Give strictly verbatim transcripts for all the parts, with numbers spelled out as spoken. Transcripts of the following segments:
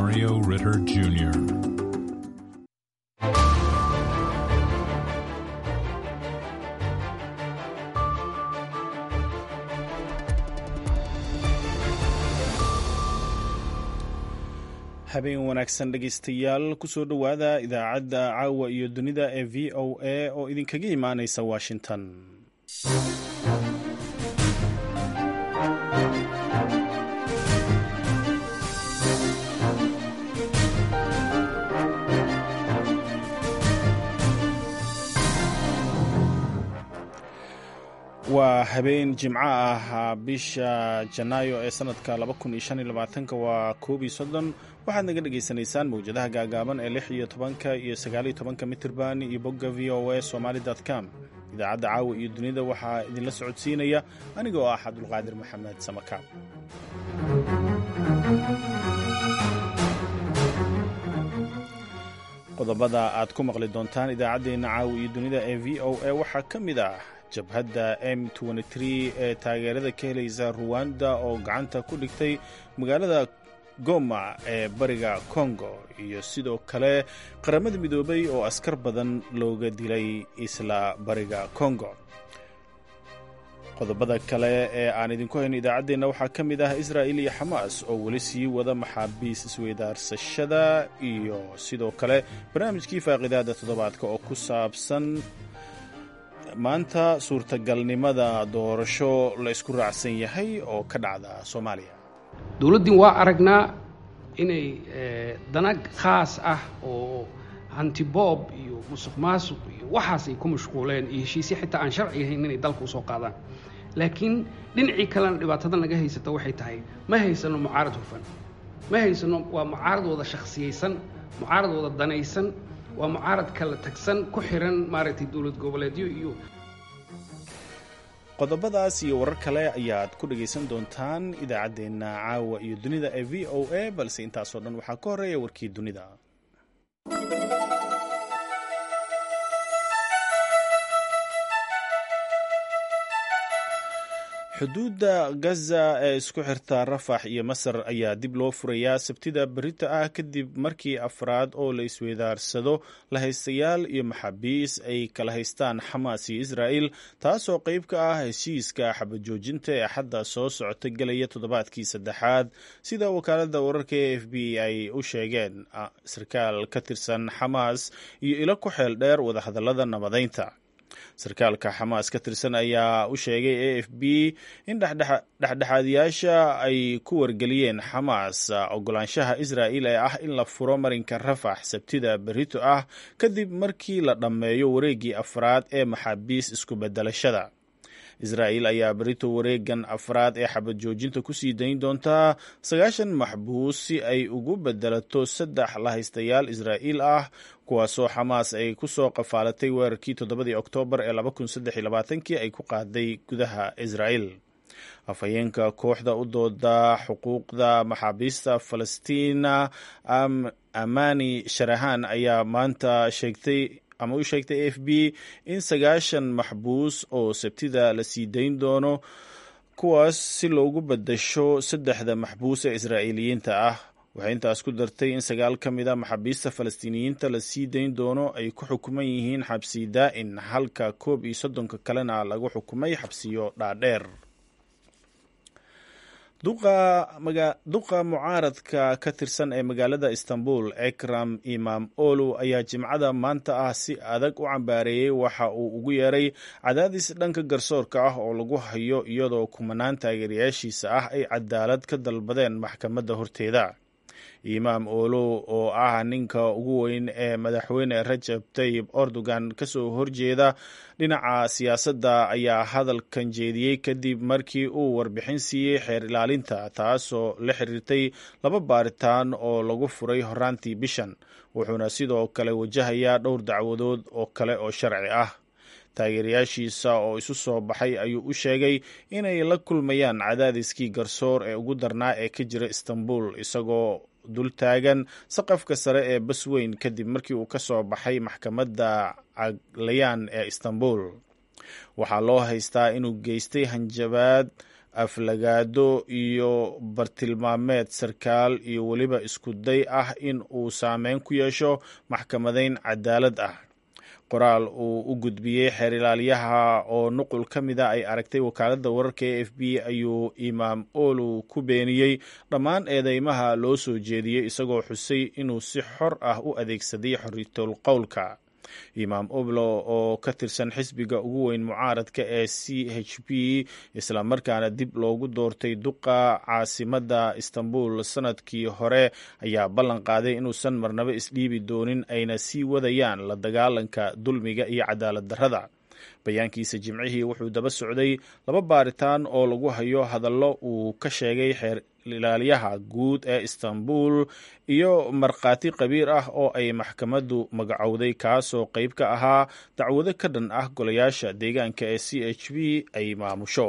Mario Ritter Junior habeen wanaagsan dhegaystayaal kusoo dhowaada idaacadda caawa iyo dunida ee v o a oo idinkaga imaanaysa washington. waa habeen jimco ah bisha janaayo ee sanadka laba kun iyo shan iyo labaatanka waa koob iyo soddon. waxaad naga dhagaysanaysaan mawjadaha gaagaaban ee lix iyo tobanka iyo sagaal iyo tobanka mitirban iyo bogga v o a somali dot com. idaacadda caawa iyo dunida waxaa idinla socodsiinaya aniga oo ah cabdulqaadir maxamed samakaab. qodobada aad ku maqli doontaan idaacaddeenna caawa iyo dunida ee v o a waxaa ka mid ah jabhadda m ee taageerada ka helaysa ruwanda oo gacanta ku dhigtay magaalada goma ee bariga congo, iyo sidoo kale qaramada midoobay oo askar badan looga dilay isla bariga congo. qodobada kale ee aan idinku hayno idaacaddeenna waxaa ka mid ah israa'il iyo xamaas oo weli sii wada maxaabiis isweydaarsashada, iyo sidoo kale barnaamijkii faaqidaada toddobaadka oo ku saabsan maanta suurtagalnimada doorasho la isku raacsan yahay oo ka dhacda Soomaaliya. dowladdii waa aragnaa inay dana khaas ah oo hantiboob iyo musuqmaasuq iyo waxaas ay ku mashquuleen iyo heshiisyo xitaa aan sharci ahayn inay dalka usoo qaadaan. laakiin dhinacii kalena dhibaatada naga haysata waxay tahay ma haysano mucaarad hufan, ma haysano waa mucaarad wada shakhsiyaysan, mucaarad wada danaysan, waa mucaarad kala tagsan ku xiran maaragtay dowlad goboleedyo. iyo qodobadaas iyo warar kale ayaad ku dhagaysan doontaan idaacaddeenna caawa iyo dunida ee v o a, balse intaasoo dhan waxaa ka horreeya warkii dunida. xuduudda gaza ee isku xirta rafax iyo masar ayaa dib loo furayaa sabtida berita ah kadib markii afraad oo la isweydaarsado lahaystayaal iyo maxaabiis ay kala haystaan xamaas iyo israa'il, taasoo qayb ka ah heshiiska xabajoojinta ee xadda soo socota gelaya toddobaadkii saddexaad, sida wakaaladda wararka e f b ay u sheegeen sarkaal ka tirsan xamaas iyo ilo ku xeel dheer wadahadallada nabadaynta. sarkaalka xamaas ka tirsan ayaa u sheegay a f b in dhexdhexaadiyaasha ay ku wargeliyeen xamaas ogolaanshaha israa'il ee ah in la furo marinka rafax sabtida berito ah kadib markii la dhammeeyo wareeggii afraad ee maxaabiis isku beddelashada. israa'il ayaa berito wareegan afraad ee xabad joojinta ku sii dayn doontaa sagaashan maxbuus si ay ugu beddelato saddex lahaystayaal israa'iil ah kuwaasoo xamaas ay ku soo qafaalatay weerarkii toddobadii oktoobar ee laba kun saddex iyo labaatankii ay ku qaaday gudaha israa'il. afhayeenka kooxda u dooda xuquuqda maxaabiista falastiina amani sharahan ayaa maanta sheegtay ama u sheegtay a f b in sagaashan maxbuus oo sabtida la sii dayn doono, kuwaas si loogu beddasho saddexda maxbuus ee israa'iiliyiinta ah. waxay intaas ku dartay in sagaal ka mid a maxaabiista falastiiniyiinta la sii dayn doono ay ku xukuman yihiin xabsi daa'in, halka koob iyo soddonka kalena lagu xukumay xabsiyo dhaadheer. duqa mucaaradka ka tirsan ee magaalada istanbul ekram imam olu ayaa jimcada maanta ah si adag u cambaareeyey waxa uu ugu yeeray cadaadis dhanka garsoorka ah oo lagu hayo, iyadoo kumanaan taageerayaashiisa ah ay cadaalad ka dalbadeen maxkamadda horteeda. imaam olo oo ah ninka ugu weyn ee madaxweyne rajab tayyib erdogan kasoo horjeeda dhinaca siyaasadda ayaa hadalkan jeediyey kadib markii uu warbixin siiyey xeer ilaalinta, taasoo la xiriirtay laba baaritaan oo lagu furay horaantii bishan, wuxuuna sidoo kale wajahayaa dhowr dacwadood oo kale oo sharci ah. taageerayaashiisa oo isu soo baxay ayuu u sheegay inay la kulmayaan cadaadiskii garsoor ee ugu darnaa ee ka jira istanbul, isagoo dul taagan saqafka sare ee basweyn kadib markii uu ka soo baxay maxkamadda caglayaan ee istanbul. waxaa loo haystaa inuu geystay hanjabaad aflagaado iyo bartilmaameed sarkaal iyo weliba isku day ah in uu saameyn ku yeesho maxkamadayn cadaalad ah. qoraal uu u gudbiyey xeer ilaaliyaha oo nuqul ka mida ay aragtay wakaaladda wararka e f b ayuu imaam olu ku beeniyey dhammaan eedeymaha loo soo jeediyey isagoo xusay inuu si xor ah u adeegsaday xorriyatul qowlka. imaam oblo oo ka tirsan xisbiga ugu weyn mucaaradka ee c h p islamarkaana dib loogu doortay duqa caasimadda istanbul sanadkii hore ayaa ballan qaaday inuusan marnabo isdhiibi doonin ayna sii wadayaan la dagaalanka dulmiga iyo cadaalad darrada. bayaankiisa jimcihii wuxuu daba socday laba baaritaan oo lagu hayo hadallo uu ka sheegay xeer ilaaliyaha guud ee istanbul iyo markhaati qabiir ah oo ay maxkamaddu magacowday kaasoo qayb ka ahaa dacwado ka dhan ah golayaasha deegaanka ee c h p ay maamusho.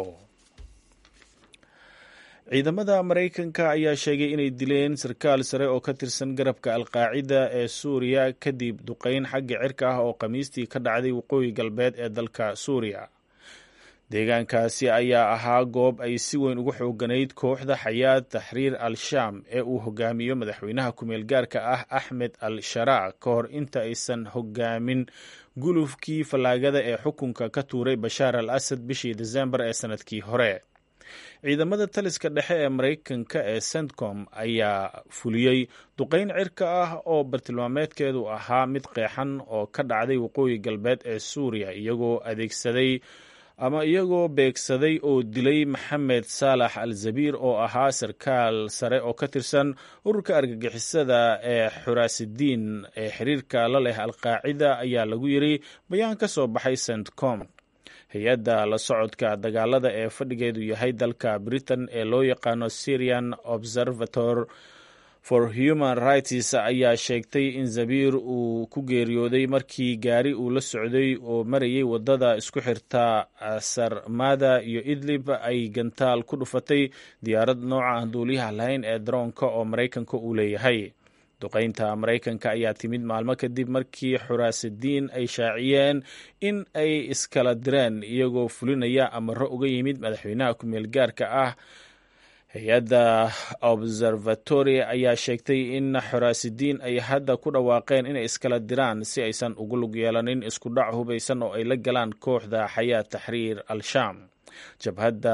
ciidamada maraykanka ayaa sheegay inay dileen sarkaal sare oo ka tirsan garabka alqaacida ee suuriya kadib duqeyn xagga cirka ah oo khamiistii ka dhacday waqooyi galbeed ee dalka suuriya. deegaankaasi ayaa ahaa goob ay si weyn ugu xooganayd kooxda xayaad taxriir al-shaam ee uu hogaamiyo madaxweynaha ku-meel gaarka ah axmed al-sharaa ka hor inta aysan hogaamin gulufkii fallaagada ee xukunka ka tuuray bashaar al asad bishii desembar ee sanadkii hore. ciidamada taliska dhexe ee maraykanka ee centcom ayaa fuliyey duqeyn cirka ah oo bartilmaameedkeedu ahaa mid qeexan oo ka dhacday waqooyi galbeed ee suuriya iyagoo adeegsaday ama iyagoo beegsaday oo dilay maxamed saalax al zabiir oo ahaa sarkaal sare oo ka tirsan ururka argagixisada ee xuraasidiin ee xiriirka la leh alqaacida ayaa lagu yiri bayaan ka soo baxay centcom. hay-adda la socodka dagaalada ee fadhigeedu yahay dalka britain ee loo yaqaano syrian observator for human rights ayaa sheegtay in zabiir uu ku geeriyooday markii gaari uu la socday oo marayay wadada isku xirta sarmada iyo idlib ay gantaal ku dhufatay diyaarad nooca aan duuliyaha lahayn ee daroonka oo maraykanka uu leeyahay. duqeynta maraykanka ayaa timid maalmo kadib markii xuraasidiin ay shaaciyeen in ay iskala direen iyagoo fulinaya amaro uga yimid madaxweynaha ku-meel gaarka ah. hay-adda observatory ayaa sheegtay in xuraasidiin ay hadda ku dhawaaqeen inay iskala diraan si aysan ugu lug yeelanin isku dhac hubaysan oo ay la galaan kooxda xayaad taxriir al-shaam. jabhadda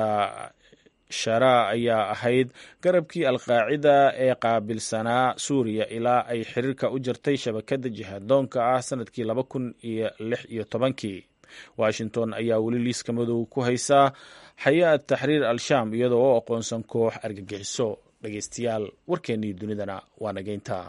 sharaa ayaa ahayd garabkii alqaacida ee qaabilsanaa suuriya ilaa ay xiriirka u jartay shabakadda jihadoonka ah sanadkii laba kun iyo lix iyo tobankii. washington ayaa weli liiska madow ku haysaa xayaad taxriir al-shaam iyadoo oo aqoonsan koox argagixiso. dhegeystayaal warkeennii dunidana waa nageynta.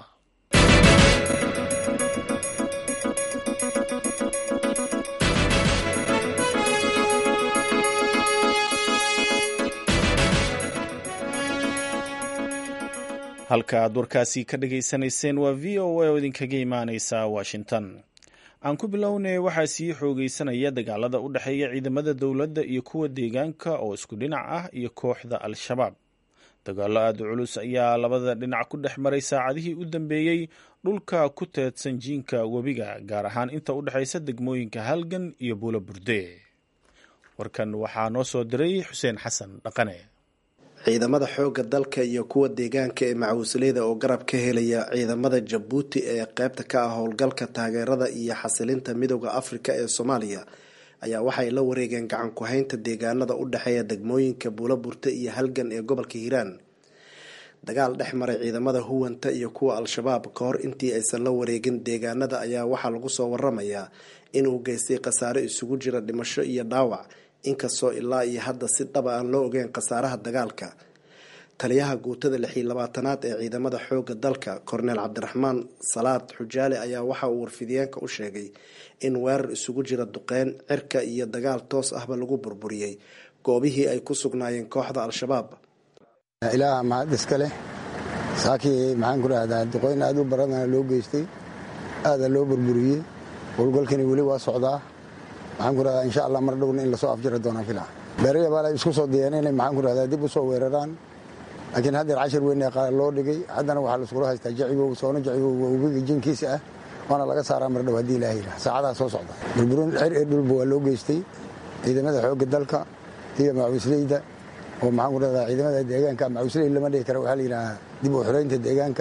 halka aad warkaasi ka dhageysanayseen waa v o a oo idinkaga imaaneysa washington. aan ku bilownay waxaa sii xoogeysanaya dagaalada u dhexeeya ciidamada dowladda iyo kuwa deegaanka oo isku dhinac ah iyo kooxda al-shabaab. dagaallo aada u culus ayaa labada dhinac ku dhex maray saacadihii u dambeeyey dhulka ku teedsan jiinka webiga, gaar ahaan inta u dhexaysa degmooyinka halgan iyo buulo burde. warkan waxaa noo soo diray xuseen xasan dhaqane. ciidamada xoogga dalka iyo kuwa deegaanka ee macawisleyda oo garab ka helaya ciidamada jabuuti ee qaybta ka ah howlgalka taageerada iyo xasilinta midooda afrika ee soomaaliya ayaa waxay la wareegeen gacan ku-haynta deegaanada u dhexeeya degmooyinka buulo burte iyo halgan ee gobolka hiiraan. dagaal dhex maray ciidamada huwanta iyo kuwa al-shabaab ka hor intii aysan la wareegin deegaanada ayaa waxaa lagu soo waramayaa inuu geystay khasaare isugu jira dhimasho iyo dhaawac, inkastoo ilaa iyo hadda si dhaba aan loo ogeyn khasaaraha dagaalka. taliyaha guutada lix iyo labaatanaad ee ciidamada xoogga dalka korneel cabdiraxmaan salaad xujaale ayaa waxa uu warfidiyeenka u sheegay in weerar isugu jira duqeyn cirka iyo dagaal toos ahba lagu burburiyey goobihii ay ku sugnaayeen kooxda al-shabaab. ilaaha mahad iska leh. saakii maxaan ku rahdaa duqeyn aada u baradana loo geystay, aada loo burburiyey. howlgalkani weli waa socdaa. maxaan ku rahdaa insha allah mar dhowna in lasoo afjari doonaan filaa. beeraya baa la isku soo diyeen inay maxaan ku rahdaa dib u soo weeraraan, laakiin haddeer cashar weyn ee qaar loo dhigay. haddana waxaa laiskula haystaa jacibow soono jacibow webiga jinkiisa ah, waana laga saaraa mar dhow haddii ilaahay yidhaah. saacadaha soo socda burburin cir ee dhulba waa loo geystay ciidamada xoogga dalka iyo macawisleyda oo maxaan ku rahdaa ciidamada deegaanka macawsley lama dhihi kara waxaa la yidhaahaa dib u xoreynta deegaanka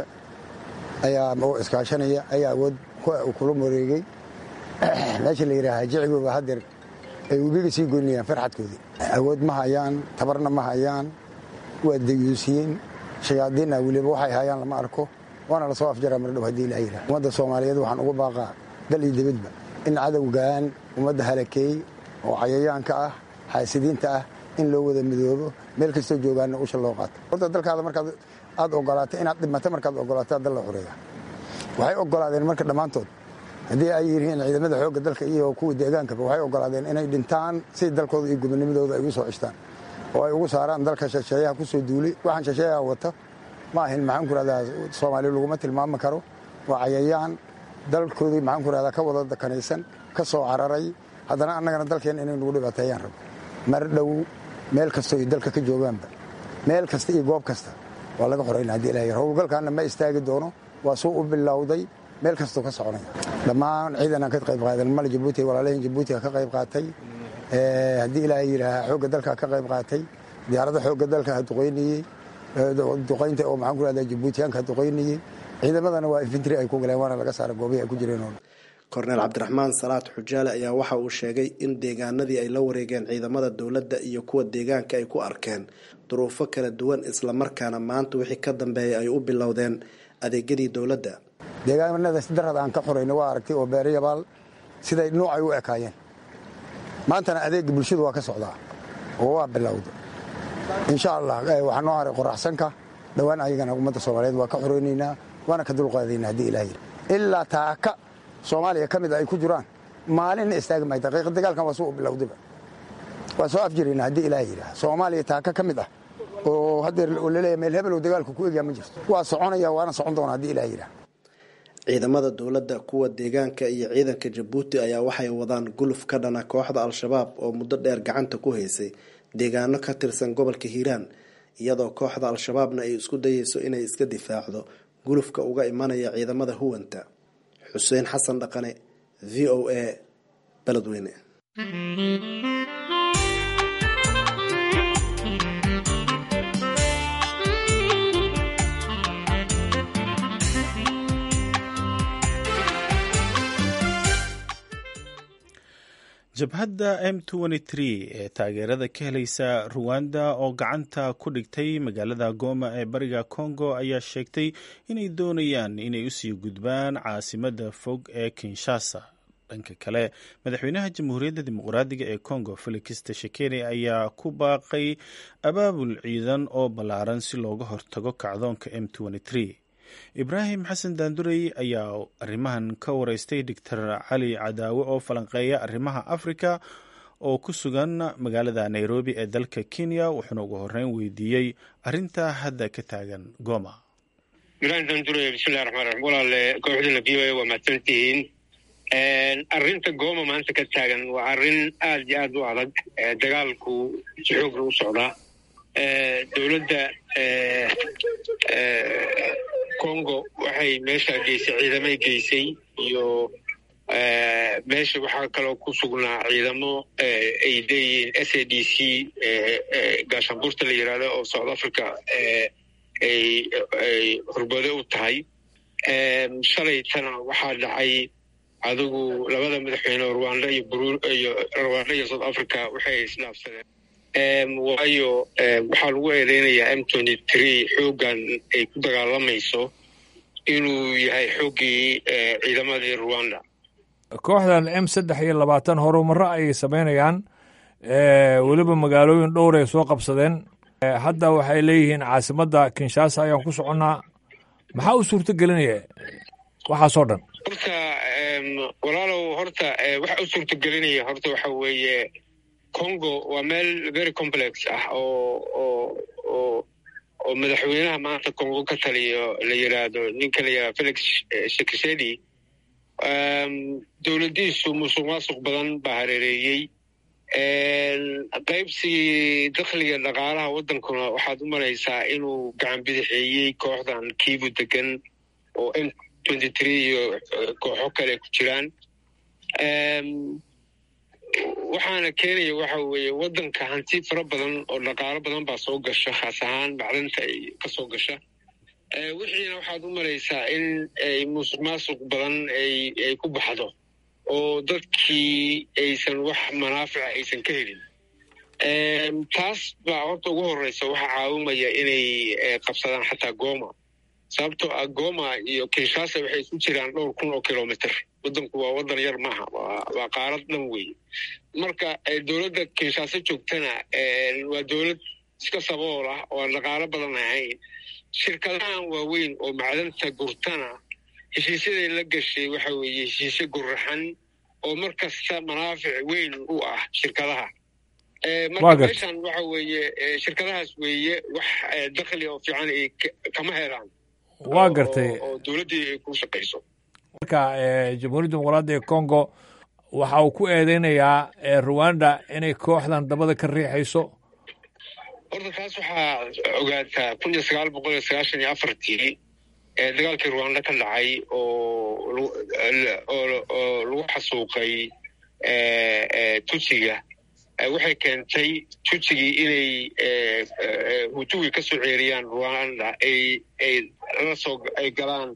ayaa oo iskaashanaya ayaa awood kula wareegay meesha la yidhaahaa jicigooba hadeer ay webiga sii goynayaan farxadkoodii awood ma hayaan tabarna ma hayaan waa dayuusiyeen shayaadiinna weliba waxay hayaan lama arko waana lasoo afjaraa mardhow haddii ilaa yidhaha ummadda soomaaliyeed waxaan ugu baaqaa dal iyo dibadba in cadowgaan ummadda halakeey oo cayayaanka ah xaasidiinta ah in loo wada midoobo meel kastoo joogaanna usha loo qaato horta dalkaada markaad aad ogolaato inaad dhimato markaad ogolaato dal la xoreeya waxay ogolaadeen marka dhammaantood haddii ay yihiin ciidamada xoogga dalka iyo kuwa deegaankaba waxay ogolaadeen inay dhintaan si dalkooda iyo gobonimadooda ay ugu soo cishtaan oo ay ugu saaraan dalka shisheeyaha ku soo duulay waxaan shisheeyaha wata ma ahin maxaan ku rahdaa soomaaliya laguma tilmaami karo waa cayayaan dalkoodii maxaan ku rahdaa ka wada dakanaysan ka soo cararay haddana annagana dalkeenna inay nagu dhibaateeyaan rabo mar dhow meel kastoo iyo dalka ka joogaanba meel kasta iyo goob kasta waa laga xorayna haddii ilahay howlgalkaanna ma istaagi doono waa suu u bilowday meel kastoo ka soconaya dhammaan ciidanaan ka qayb qaadan mali jabuuti walaalahin jabuutiga ka qayb qaatay haddii ilaahay yidhaahaa xoogga dalka ka qayb qaatay diyaaradda xoogga dalka ha duqaynayey duqaynta oo maxaan ku rahdaa jabuutiyaanka ha duqaynayey ciidamadana waa infantry ay ku galeen waana laga saara goobihii ay ku jireen korneel cabdiraxmaan salaad xujaale ayaa waxa uu sheegay in deegaanadii ay la wareegeen ciidamada dowladda iyo kuwa deegaanka ay ku arkeen duruufo kala duwan islamarkaana maanta wixii ka dambeeyay ay u bilowdeen adeegyadii dowladda deegaanada si darad aan ka xorayna waa aragtay oo beerayabaal siday nuucay u ekaayeen maantana adeegga bulshadu waa ka socdaa oo waa bilowda insha allah waxaa noo haray qoraxsanka dhowaan ayagana ummadda soomaaliyeed waa ka xoraynaynaa waana ka dulqaadaynaa haddii ilaah yidhi ilaa taaka soomaaliya ka mid ay ku jiraan maalinna istaagi maayo daqiiqa dagaalkan waa suu u bilowdaba waa soo afjirayna haddii ilaah yidhaha soomaaliya taaka ka mid ah oo haddeer oo laleeyahay meel hebelow dagaalku ku egyaa ma jirto waa soconaya waana socon doona haddii ilaah yidhaha ciidamada dowladda kuwa deegaanka iyo ciidanka jabuuti ayaa waxay wadaan guluf ka dhana kooxda al-shabaab oo muddo dheer gacanta ku haysay deegaano ka tirsan gobolka hiiraan iyadoo kooxda al-shabaabna ay isku dayeyso inay iska difaacdo gulufka uga imanaya ciidamada huwanta xuseen xasan dhaqane v o a beledweyne jabhadda m ee taageerada ka helaysa ruwanda oo gacanta ku dhigtay magaalada goma ee bariga congo ayaa sheegtay inay doonayaan inay usii gudbaan caasimadda fog ee kinshasa dhanka kale madaxweynaha jamhuuriyadda dimuqraadiga ee congo felix tshisekedi ayaa ku baaqay abaabul ciidan oo ballaaran si looga hortago kacdoonka m ibraahim xasan daandurey ayaa arrimahan ka wareystay doctor cali cadaawe oo falanqeeya arrimaha afrika oo ku sugan magaalada nairobi ee dalka kenya wuxuuna ugu horeyn weydiiyey arintaa hadda ka taagan goma. ibraahim daandurey bismillahi raxmaan raxiim walaale kooxdana v o a waa mahadsantihiin. arrinta goma maanta ka taagan waa arrin aad iyo aad u adag. dagaalku si xoogna u socdaa. dowladda congo waxay meesha geysay ciidamay geysay iyo meesha waxaa kaloo ku sugnaa ciidamo ay leeyihiin s a d c gaashaanbuurta la yidhaahdo oo south africa ay hurbado u tahay. shalaytana waxaa dhacay adigu labada madaxweyne rwanda iyo iyo rwanda iyo south africa waxay isdhaafsadeen waayo waxaa lagu eedeynayaa m xooggan ay ku dagaalamayso inuu yahay xooggii ciidamadii rwanda. kooxdan m saddex iyo labaatan horumaro ayay samaynayaan weliba magaalooyin dhowr ay soo qabsadeen. hadda waxay leeyihiin caasimadda kinshasa ayaan ku soconnaa. maxaa u suurto gelinaya waxaasoo dhan? horta walaalow horta waxa u suurto gelinaya horta waxa weeye congo waa meel very complex ah oo oo oo oo madaxweynaha maanta congo ka taliyo la yidhaahdo ninka la yidhahdo felix tshisekedi dowladdiisu musuq maasuq badan baa hareereeyey. qaybsigii dakhliga dhaqaalaha waddankuna waxaad u malaysaa inuu gacan bidixeeyey kooxdan kiibu degan oo m iyo kooxo kale ku jiraan. waxaana keenaya waxa weeye waddanka hanti fara badan oo dhaqaalo badan baa soo gasha khaas ahaan macdanta ay ka soo gasha wixiina waxaad u malaysaa in ay musuq maasuq badan ay ku baxdo oo dadkii aysan wax manaafica aysan ka helin taas baa horta ugu horreysa waxaa caawimaya inay qabsadaan xataa goma sababtoo ah goma iyo kinshasa waxay isu jiraan dhowr kun oo kilomitr waddanku waa waddan yar maaha waa qaarad dhan weeye marka dowladda kinshasa joogtana waa dowlad iska sabool ah oo aan dhaqaalo badan ahayn shirkadahan waaweyn oo macdanta gurtana heshiisyaday la gashay waxa weeye heshiisyo guraxan oo mar kasta manaafic weyn u ah shirkadaha marka meeshan waxa weeye shirkadahaas weeye wax dakhli oo fiican ay kama helaan waa gartay oo dowladdii ay ku shaqayso marka jamhuuriyadda dimuqraadiga ee congo waxa uu ku eedeynayaa ruwanda inay kooxdan dabada ka riixayso horta taas waxaa ogaataa kun iyo sagaal boqol iyo sagaashan iyo afartii dagaalkii ruwanda ka dhacay oo oo lagu xasuuqay tutsiga waxay keentay tutsigii inay hutugi ka soo ceeriyaan ruwanda ay ay la soo ay galaan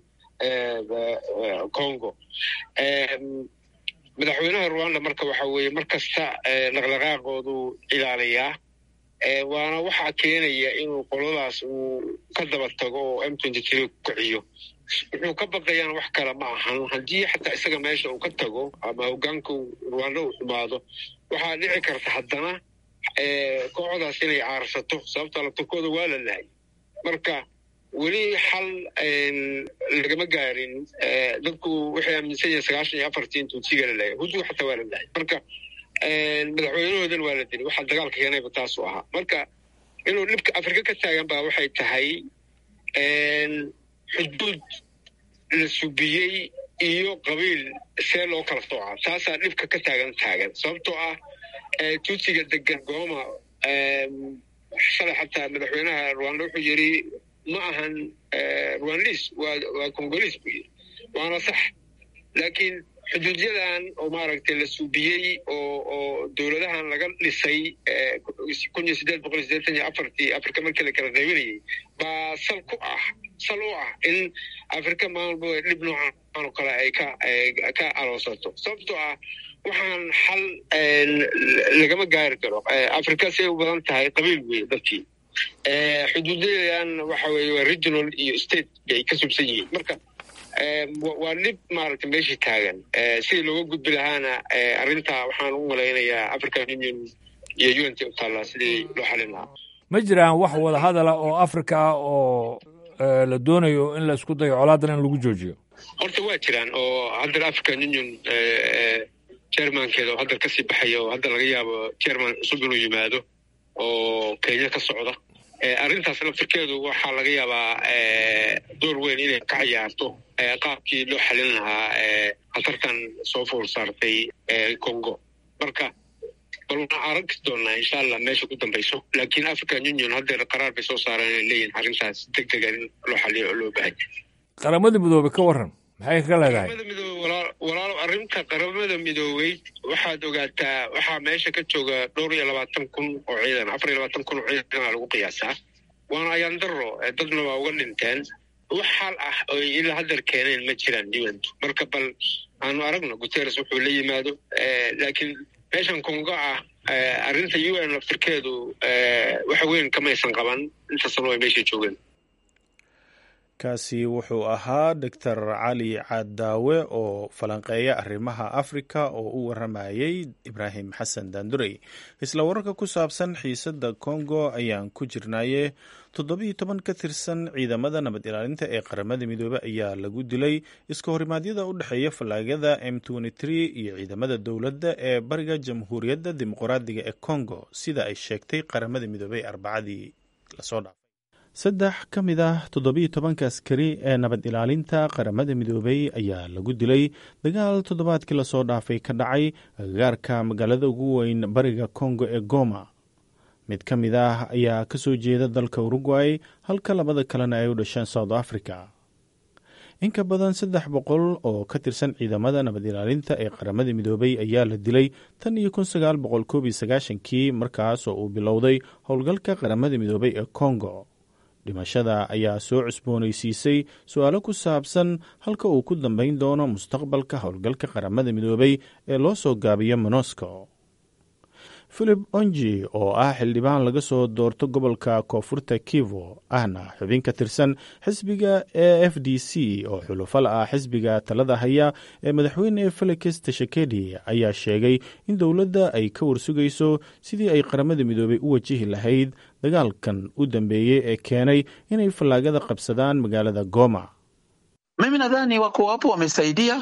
congo madaxweynaha ruwanda marka waxa weeye mar kasta dhaqdhaqaaqoodu ilaaliyaa waana waxaa keenaya inuu qoladaas uu ka daba tago oo m twenty three ku kiciyo wuxuu ka baqayaan wax kale ma ahan haddii xataa isaga meesha uu ka tago ama hogaanka ruwanda uu xumaado waxaa dhici karta haddana kooxdaas inay caarsato sababta labtakooda waa la lahay marka weli xal lagama gaarin dadku waxay aaminsan yihiin sagaashan iyo afartii in tuutsiga la lahay hutuga xataa waa la lahay marka madaxweynahoodan waa la dili waxaa dagaalka keenayba taasu ahaa marka inuu dhibka afrika ka taagan baa waxay tahay xuduud la subiyey iyo qabiil see loo kala sooca taasaa dhibka ka taagan taagan sababtoo ah tuutsiga degan goma shalay xataa madaxweynaha ruwanda wuxuu yidhi ma ahan ruwanlis waa waa congolis buu yidhi waana sax laakiin xuduudyadan oo maaragtay la suubiyey oo oo dowladahan laga dhisay kun iyo siddeed boqol iyo siddeetan iyo afartii afrika markii la kala qaybinayay baa sal ku ah sal u ah in afrika maalba dhib noocan oo kale ay ka ka aloosato sababtoo ah waxaan xal lagama gaari karo afrika say u badan tahay qabiil weeye dadkii xuduudyadan waxa weeye waa regional iyo state bay ka subsan yihiin marka waa dhib maaragtay meeshii taagan sidii looga gudbi lahaana arrintaa waxaan u malaynayaa african union iyo u n t u taallaa sidii loo xalin lahaa ma jiraan wax wada hadala oo afrika ah oo la doonayo in la isku dayo colaadan in lagu joojiyo horta waa jiraan oo haddana african union jermankeeda oo hadda kasii baxaya oo hadda laga yaabo jerman cusub inuu yimaado oo kenya ka socda arrintaas laftirkeedu waxaa laga yaabaa door weyn inay ka ciyaarto qaabkii loo xalin lahaa khatartan soo fool saartay congo marka bal waxaan aragi doonaa insha allah meesha ku dambayso laakiin african union haddeer qaraar bay soo saareen inay leeyihin arrintaas deg dega in loo xaliyo oo loo baahanya qaramada midoobey ka warran maxay ka leedahay qaramada midoobe walaalo arrinta qaramada midoobey waxaad ogaataa waxaa meesha ka jooga dhowr iyo labaatan kun oo ciidan afar iyo labaatan kun oo ciidana lagu qiyaasaa waana ayaan daro dadna waa uga dhinteen wax xal ah oy ilaa haddar keeneen ma jiraan diwantu marka bal aanu aragno guterres wuxuu la yimaado laakiin meeshan congo ah arrinta u n laftirkeedu wax weyn kamaysan qaban inta sano ay meesha joogeen kaasi wuxuu ahaa doctor cali caddaawe oo falanqeeya arrimaha afrika oo u waramayey ibraahim xasan daandurey isla wararka ku saabsan xiisadda congo ayaan ku jirnaye toddobiiyo toban ka tirsan ciidamada nabad ilaalinta ee qaramada midoobey ayaa lagu dilay iska horimaadyada u dhexeeya fallaagada m iyo ciidamada dowladda ee bariga jamhuuriyadda dimuqraadiga ee congo sida ay sheegtay qaramada midoobey arbacadii lasoo dhaafay saddex ka mid ah toddobiiyo tobanka askari ee nabad ilaalinta qaramada midoobey ayaa lagu dilay dagaal toddobaadkii lasoo dhaafay ka dhacay agagaarka magaalada ugu weyn bariga congo ee goma mid ka mid ah ayaa ka soo jeeda dalka uruguay halka labada kalena ay u dhasheen south africa in ka badan saddex boqol oo ka tirsan ciidamada nabad ilaalinta ee qaramada midoobay ayaa la dilay tan iyo kun sagaal boqol koob iyo sagaashankii markaas oo uu bilowday howlgalka qaramada midoobay ee Congo. dhimashada ayaa soo cusboonaysiisay su-aalo ku saabsan halka uu ku dambeyn doono mustaqbalka howlgalka qaramada midoobay ee loo soo gaabiyo MONUSCO. Philip Onji oo ah xildhibaan laga soo doorto gobolka koonfurta Kivu ahna xubin ka tirsan xisbiga A F D C oo xulufal ah xisbiga talada haya ee madaxweyne Felix Tshisekedi ayaa sheegay in dowladda ay ka warsugayso sidii ay qaramada midoobay u wajihi lahayd dagaalkan u dambeeyey ee keenay inay fallaagada qabsadaan magaalada Goma. Mimi nadhani wako hapo wamesaidia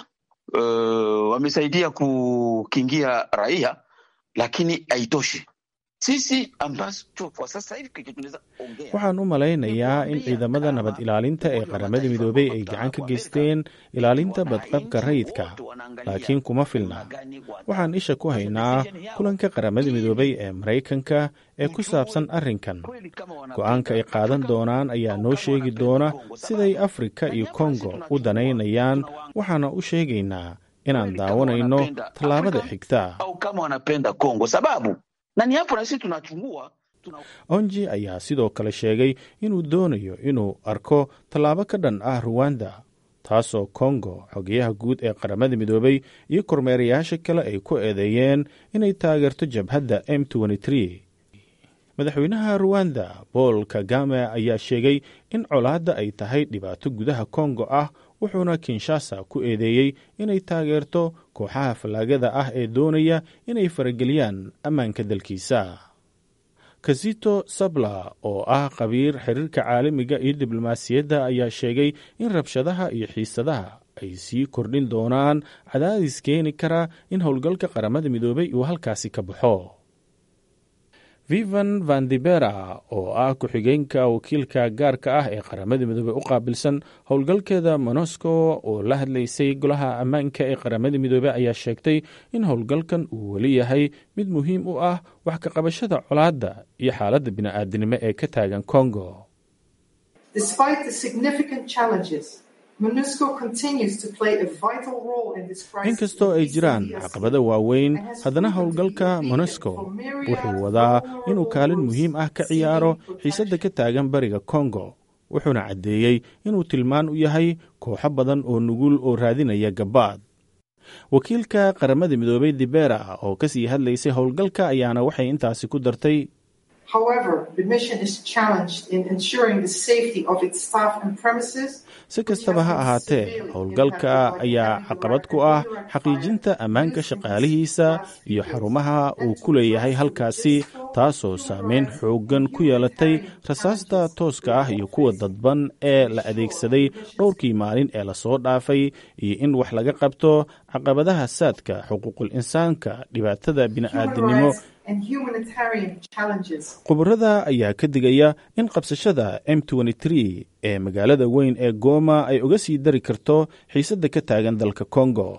uh, wamesaidia kukingia raia lakini haitoshi. Sisi ambacho kwa sasa hivi tunaweza ongea. Waxaan u malaynayaa in ciidamada nabad ilaalinta ee qaramada midoobay ay gacan ka geysteen ilaalinta badqabka rayidka, laakiin kuma filna. Waxaan isha ku haynaa kulanka qaramada midoobay ee Mareykanka ee ku saabsan arrinkan. Go'aanka ay qaadan doonaan ayaa noo sheegi doona siday Afrika iyo Congo u danaynayaan, waxaana u sheegaynaa inaan daawanayno tallaabada xigta au kama wanapenda Kongo sababu nani hapo na sisi tunachungua tuna... Onji ayaa sidoo kale sheegay inuu doonayo inuu arko tallaabo ka dhan ah Rwanda, taasoo Congo xogayaha guud ee qaramada midoobay iyo kormeerayaasha kale ay ku eedeeyeen inay taageerto jabhadda M twenty-three. madaxweynaha Rwanda Paul Kagame ayaa sheegay in colaadda ay tahay dhibaato gudaha Congo ah, wuxuuna Kinshasa ku eedeeyey inay taageerto kooxaha fallaagada ah ee doonaya inay farageliyaan ammaanka dalkiisa. Kazito Sabla oo ah khabiir xiriirka caalamiga iyo diblomaasiyadda ayaa sheegay in rabshadaha iyo xiisadaha ay sii kordhin doonaan cadaadis keeni kara in howlgalka qaramada midoobay uu halkaasi ka baxo. Vivian van de Bera oo ah ku-xigeenka wakiilka gaarka ah ee qaramada midoobay u qaabilsan howlgalkeeda MONUSCO oo la hadlaysay golaha ammaanka ee qaramada midoobay ayaa sheegtay in howlgalkan uu weli yahay mid muhiim u ah wax ka qabashada colaadda iyo xaaladda bini'aadanimo ee ka taagan Congo. Despite the significant challenges, MONUSCO continues to play a vital role in this crisis. Inkastoo ay jiraan caqabado waaweyn, haddana howlgalka MONUSCO wuxuu wadaa inuu kaalin muhiim ah ka ciyaaro xiisadda ka taagan bariga Congo, wuxuuna caddeeyey inuu tilmaan u yahay kooxo badan oo nugul oo raadinaya gabaad. Wakiilka qaramada midoobay Dibera oo ka sii hadlaysay howlgalka ayaana waxay intaasi ku dartay However, the mission is challenged in ensuring the safety of its staff and premises. Si kastaba ha ahaatee, howlgalka ayaa caqabad ku ah xaqiijinta ammaanka shaqaalihiisa iyo xarumaha uu ku leeyahay halkaasi, taasoo saameyn xooggan ku yeelatay rasaasta tooska ah iyo kuwa dadban ee la adeegsaday dhowrkii maalin ee lasoo dhaafay, iyo in wax laga qabto caqabadaha saadka xuquuqul insaanka, dhibaatada bini'aadanimo. Khubarada ayaa ka digaya in qabsashada M twenty-three ee magaalada weyn ee Goma ay uga sii dari karto xiisadda ka taagan dalka Congo.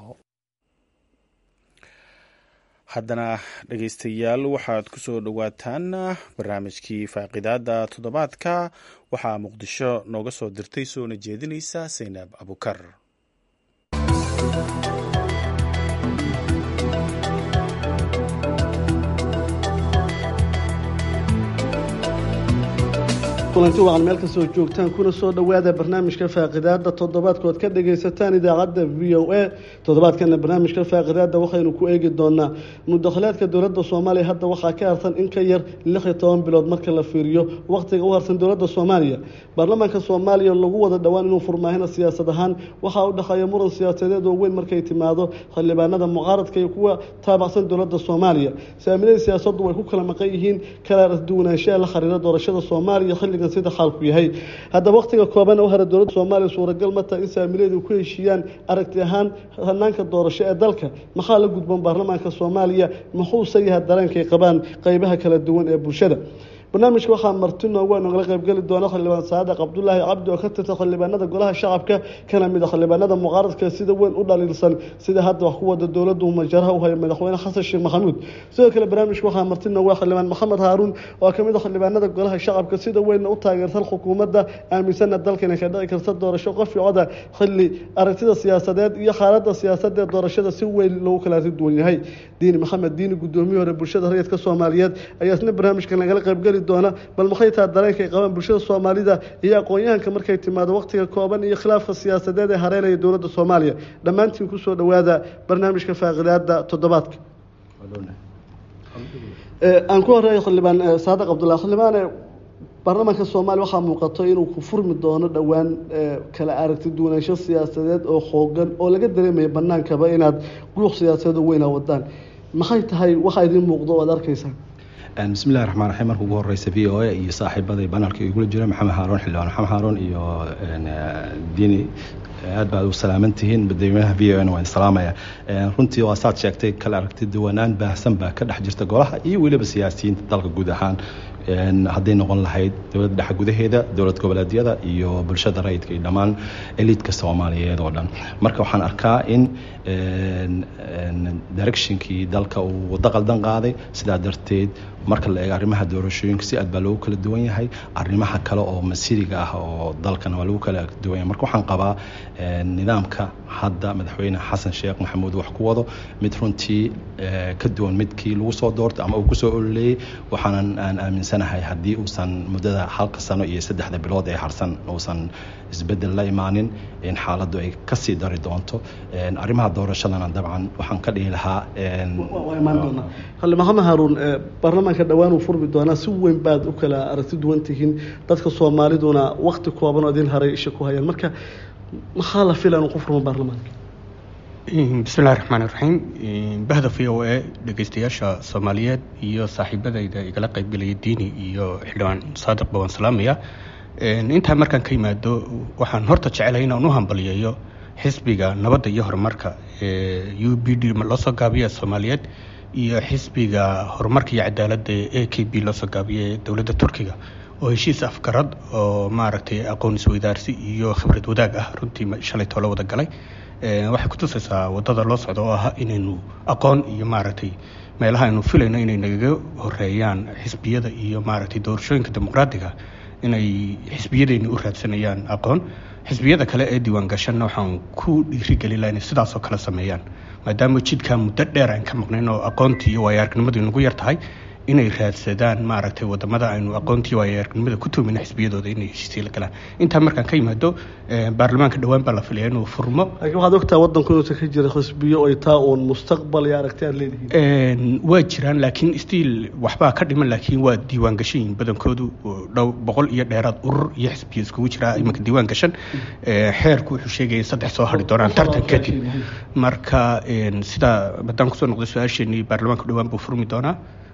Haddana dhegaystayaal waxaad ku soo dhowaataan barnaamijkii faaqidaada toddobaadka. Waxaa Muqdisho nooga soo dirtay soona jeedinaysa Saynab Abukar. kulanti wacan meel kasoo joogtaan kuna soo dhowaada barnaamijka faaqidaada toddobaadkood ka dhagaysataan idaacadda v o a toddobaadkana barnaamijka faaqidaada waxaynu ku eegi doonaa mudakhilaadka dowladda soomaaliya hadda waxaa ka harsan in ka yar lix iyo toban bilood marka la fiiriyo wakhtiga u harsan dowladda soomaaliya. baarlamaanka soomaaliya lagu wada dhowaan inuu furmaahina siyaasad ahaan waxaa u dhexeeya muran siyaasadeed oo weyn markay timaado xildhibaanada mucaaradka iyo kuwa taabacsan dowladda soomaaliya. saamilada siyaasaddu way ku kala maqan yihiin kala duwanaanshaha la xiriira doorashada soomaaliya xilligan sida xaalku yahay. haddaba wakhtiga kooban u hara dowladda soomaaliya suuragal ma tahay in saamileedu ku heshiiyaan aragti ahaan hanaanka doorasho ee dalka. maxaa la gudboon baarlamaanka soomaaliya, muxuuse yahay dareenkay qabaan qaybaha kala duwan ee bulshada. barnaamijka waxaa marti noogu ah nogala qaybgeli doona xildhibaan saadiq cabdulaahi cabdi oo ka tirsan xildhibaanada golaha shacabka kana mid ah xildhibaanada mucaaradka sida weyn u dhaliilsan sida hadda wax ku wada dowladdu majaraha u haya madaxweyne xasan sheekh maxamuud sidoo kale barnaamijka waxaa marti noogu ah xildhibaan maxamed haaruun oo ka mid ah xildhibaanada golaha shacabka sida weyn u taageersan xukuumadda aaminsanna dalka inay ka dhici karto doorasho qof iyo cod xilli aragtida siyaasadeed iyo xaaladda siyaasadda doorashada si weyn loogu kala duwan yahay diini maxamed diini gudoomiye hore bulshada rayidka Soomaaliyeed ayaa isna barnaamijkan nagala qayb gali doona bal maxay tahay dareenka ay qabaan bulshada Soomaalida iyo aqoon-yahanka markay timaado waqtiga kooban iyo khilaafka siyaasadeed ee hareeraya dowladda Soomaaliya dhamaantiin ku soo dhawaada barnaamijka faaqidaada toddobaadka ee aan ku horeeyo xildhibaan Saadiq Cabdulaahi xildhibaan baarlamaanka Soomaaliya waxaa muuqato inuu ku furmi doono dhawaan kala aragti duwanaansho siyaasadeed oo xoogan oo laga dareemayo banaankaba inaad guuq siyaasadeed weyn wadaan maxay tahay waxa idin muuqdo oo aad arkaysaan bismillaahir rahmaanir rahiim markuu ugu horreysay v o a iyo saaxiibada banalka igula jira maxamed haaruun xildhibaan maxamed haaruun iyo diini aad baad u salaaman tihiin badaymaha v o a waan salaamaya runtii waa saad sheegtay kala aragti duwanaan baahsan baa ka dhex jirta golaha iyo weliba siyaasiyiinta dalka guud ahaan hadday noqon lahayd dowladda dhexe gudaheeda dowlad goboleedyada iyo bulshada rayidka iyo dhammaan eliidka Soomaaliyeed oo dhan marka waxaan arkaa in directionkii dalka uu wada qaldan qaaday sidaa darteed marka la eego arrimaha doorashooyinka si aad baa loogu kala duwan yahay arrimaha kale oo masiiriga ah oo dalkan waa lagu kala duwan yahay marka waxaan qabaa nidaamka hadda madaxweyne xasan sheekh maxamuud wax ku wado mid runtii ka duwan midkii lagu soo doortay ama uu ku soo ololeeyay waxaan aan aaminsanahay haddii uusan muddada halka sano iyo saddexda bilood ee harsan uusan isbedel la imaanin in xaaladdu ay ka sii dari doonto arrimaha doorashadana dabcan waxaan ka dhihi lahaa xildhibaan maxamed haaruun baarlamaanka dhawaan uu furmi doonaa si weyn baad u kala aragti duwan tihiin dadka Soomaaliduna waqti kooban oo idin haray isha ku hayaan marka maxaa la filayaa inuu ku furmo baarlamaanka bismillaahir rahmaanir rahiim bahda v o a dhageystayaasha Soomaaliyeed iyo saaxiibadayda igala qayb galay diini iyo xildhibaan Saadiq Bawan Salaamiya inta markaan ka yimaado waxaan horta jecelahay inaan u hambaliyeeyo xisbiga nabadda iyo horumarka ee U B D loo soo gaabiyo Soomaaliyeed iyo xisbiga horumarka iyo cadaaladda ee A K P loo soo gaabiyo dowladda Turkiga oo heshiis afgarad oo maaragtay aqoon isweydaarsi iyo khibrad wadaag ah runtii shalay toolo wada galay waxay ku tusaysaa wadada loo socdo oo ah inaynu aqoon iyo maaragtay meelaha aynu filayno inay naga horeeyaan xisbiyada iyo maaragtay doorashooyinka dimuqraadiga inay xisbiyadeena u raadsanayaan aqoon xisbiyada kale ee diiwaan gashanna waxaan ku dhiirigelin lahaa inay sidaas oo kale sameeyaan maadaama jidka muddo dheer aan ka maqnayn oo aqoontii iyo waayo-aragnimadu nagu yar tahay inay raadsadaan maaragtay wadamada aynu aqoontii waayo-aragnimada ku tuumina xisbiyadooda inay heshiisiin la galaan intaa markaan ka yimaado baarlamaanka dhawaan baa la filaya inuu furmo laakiin waxaad ogtaa wadanku inuu ka jira xisbiyo ay taa uun mustaqbal iyo aragti aad leedihiin waa jiraan laakiin stiil waxbaa ka dhiman laakiin waa diiwaan gashan badankoodu dhow boqol iyo dheeraad urur iyo xisbiyo iskugu jira imanka diiwaan gashan xeerku wuxuu sheegaya saddex soo hari doonaan tartan kadib marka sidaa haddaan kusoo noqday su-aasheenii baarlamaanka dhawaan buu furmi doonaa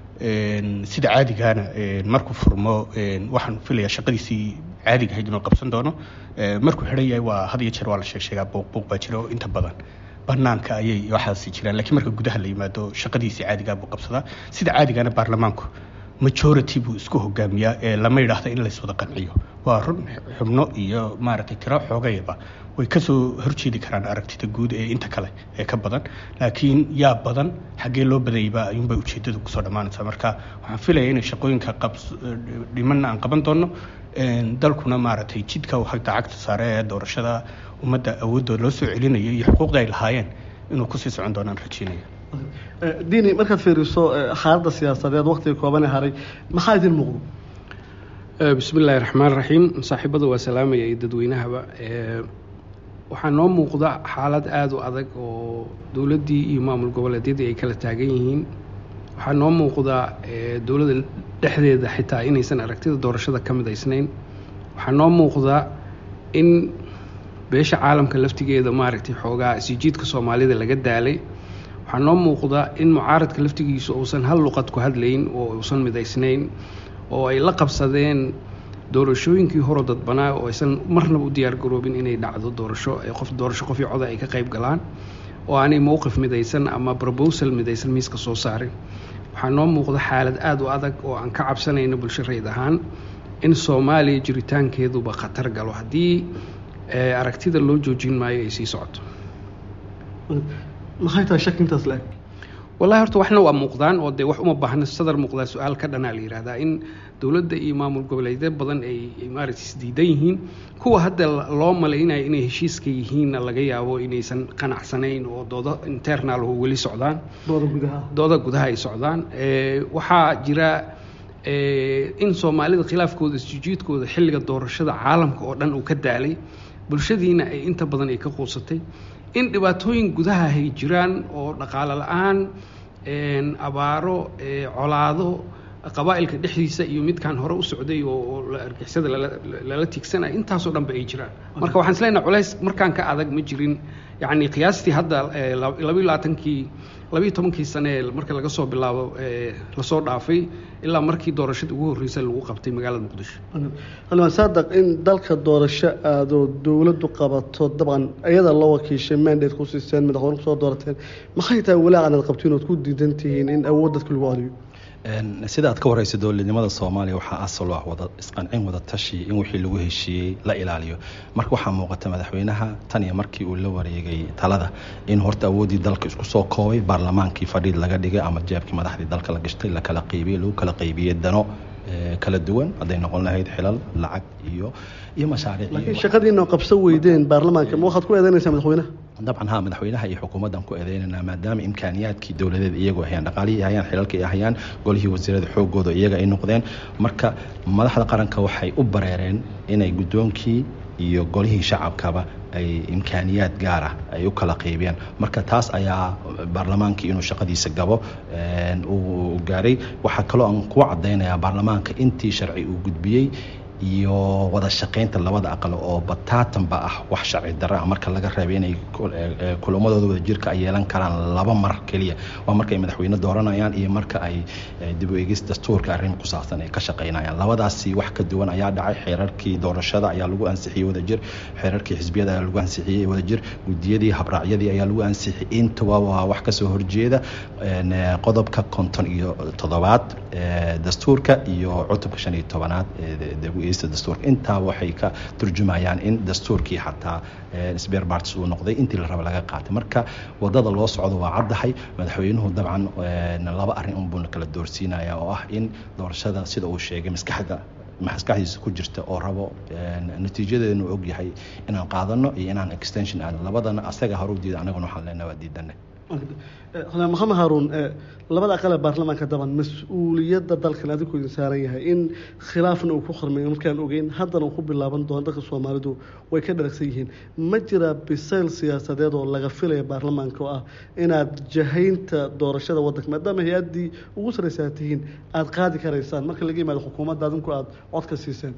sida caadigaana markuu furmo waxaan filayaa shaqadiisii caadiga ahayd inuu qabsan doono markuu xidhan yahay waa had iyo jeer waa la sheeg sheegaa buuq buuq baa jira oo inta badan banaanka ayay waxaasi jiraan laakiin marka gudaha la yimaado shaqadiisii caadigaa buu qabsadaa sida caadigaana baarlamaanku majority buu isku hogaamiyaa ee lama yidhaahda in layswada qanciyo waa run xubno iyo maaragtay tiro xoogayaba way kasoo horjeedi karaan aragtida guud ee inta kale ee ka badan laakiin yaa badan xaggee loo badayba ayuunbay ujeedadu kusoo dhammaanaysaa marka waxaan filaya inay shaqooyinka dhimanna aan qaban doono dalkuna maaragtay jidka uu hagta cagta saare ee doorashada ummadda awoodooda loo soo celinayo iyo xuquuqda ay lahaayeen inuu kusii socon doonaan rajeynaya diini markaad fiiriso xaaladda siyaasadeed waqtiga kooban ee haray maxaa idin muuqdo bismillaahir rahmaanir rahiim saaxiibada waa salaamaya iyo dadweynahaba waxaa noo muuqda xaalad aada u adag oo dowladdii iyo maamul goboleedyadii ay kala taagan yihiin waxaa noo muuqda dowladda dhexdeeda xitaa inaysan aragtida doorashada ka midaysnayn waxaa noo muuqda in beesha caalamka laftigeeda maaragtay xoogaa sijiidka soomaalida laga daalay waxaa noo muuqda in mucaaradka laftigiisu uusan hal luqad ku hadlayn oo uusan midaysnayn oo ay la qabsadeen doorashooyinkii hore dadbanaa oo aysan marnaba u diyaar garoobin inay dhacdo doorasho ee qof doorasho qof iyo coda ay ka qayb galaan oo aanay mowqif midaysan ama proposal midaysan miiska soo saarin waxaa noo muuqda xaalad aada u adag oo aan ka cabsanayno bulsho rayid ahaan in soomaaliya jiritaankeeduba khatar galo haddii aragtida loo joojin maayo ay sii socoto. maxay tahay shaki intaas la-eg? wallahi horta waxna waa muuqdaan oo dee wax uma baahna sadar muuqdaa su-aal ka dhanaa la yihahdaa in dowladda iyo maamul goboleedyo badan ay maaragtay isdiidan yihiin. kuwa hadda loo malaynayo inay heshiiska yihiinna laga yaabo inaysan qanacsanayn oo doodo internal oo weli socdaan, dooda gudaha dooda gudaha ay socdaan. waxaa jira in soomaalida khilaafkooda isjijiidkooda xilliga doorashada caalamka oo dhan uu ka daalay, bulshadiina ay inta badan ay ka quusatay, in dhibaatooyin gudaha ay jiraan oo dhaqaale la-aan, abaaro, colaado qabaa'ilka dhexdiisa iyo midkaan hore u socday oo argixisada lala tiigsanaya, intaasoo dhanba ay jiraan. marka waxaan isleeyahay culays markaan ka adag ma jirin. yacni qiyaastii hadda labayo labaatankii labayo tobankii sane marka laga soo bilaabo lasoo dhaafay ilaa markii doorashada ugu horreysay lagu qabtay magaalada muqdisho. halmaan saadaq in dalka doorasho aadoo dowladdu qabato dabcan iyada loo wakiishay mandate ku siiseen madaxweyne kusoo doorateen, maxay tahay walaacan aad qabtiin ood ku diidan tihiin in awood dadka lagu celiyo? sida aad ka waraysa dowladnimada Soomaaliya waxaa asal ah wada isqancin wada tashi in wixii lagu heshiiyey la ilaaliyo. marka waxaa muuqata madaxweynaha tan iyo markii uu la wareegay talada in horta awoodii dalka isku soo koobay, baarlamaankii fadhiid laga dhigay ama jeebkii madaxdii dalka la gashtay la kala qaybiyey, lagu kala qaybiyey dano kala duwan hadday noqon lahayd xilal, lacag iyo iyo mashaariic. laakiin shaqadiina qabsan weydeen baarlamaanka ma waxaad ku eedeynaysaa madaxweynaha? dabcan haa, madaxweynaha iyo xukuumaddan ku eedeynayna maadaama imkaaniyaadkii dowladeed iyagoo hayaan, dhaqaalihii hayaan, xilalkii ay hayaan, golihii wasiirada xoogooda iyaga ay noqdeen. marka madaxda qaranka waxay u bareereen inay guddoonkii iyo golihii shacabkaba ay imkaaniyaad gaar ah ay u kala qaybiyaan. marka taas ayaa baarlamaankii inuu shaqadiisa gabo uu gaaray. waxaa kaloo aan ku cadaynayaa baarlamaanka intii sharci uu gudbiyey iyo wada shaqaynta labada aqal oo bataatanba ah wax sharci darro ah marka laga reebay inay kulamadooda wada jirka ay yeelan karaan laba mar keliya. waa marka ay madaxweyne dooranayaan iyo marka ay dib u eegis dastuurka arrin ku saabsan ay ka shaqaynayaan. labadaasi wax ka duwan ayaa dhacay. xeerarkii doorashada ayaa lagu ansixiyey wada jir, xeerarkii xisbiyada ayaa lagu ansixiyey wada jir, gudiyadii habraacyadii ayaa lagu ansixiyey. intuba waa wax ka soo horjeeda qodobka konton iyo toddobaad dastuurka iyo cutubka shan iyo tobanaad dastuurka. intaa waxay ka turjumayaan in dastuurkii xataa spare parts uu noqday intii la raba laga qaatay. marka wadada loo socdo waa caddahay. madaxweynuhu dabcan laba arrin unbuu kala doorsiinaya oo ah in doorashada sida uu sheegay maskaxda maskaxdiisa ku jirta oo rabo natiijadeenu og yahay inaan qaadano iyo inaan extension aan labadana asaga hor u diiday, anaguna waxaan leenahay waa diidanay. maxamed haaruun, labada aqale baarlamaanka daban mas-uuliyadda dalkan adigu idin saaran yahay in khilaafna uu ku khurmayo markaan ogeyn haddana uu ku bilaaban doono. dadka Soomaalidu way ka dharagsan yihiin. ma jira bisayl siyaasadeed oo laga filaya baarlamaanka oo ah inaad jahaynta doorashada waddanka maadaama hay-addii ugu saraysaa tihiin aada qaadi karaysaan marka laga yimaado xukuumadda adinku aada cod ka siiseen?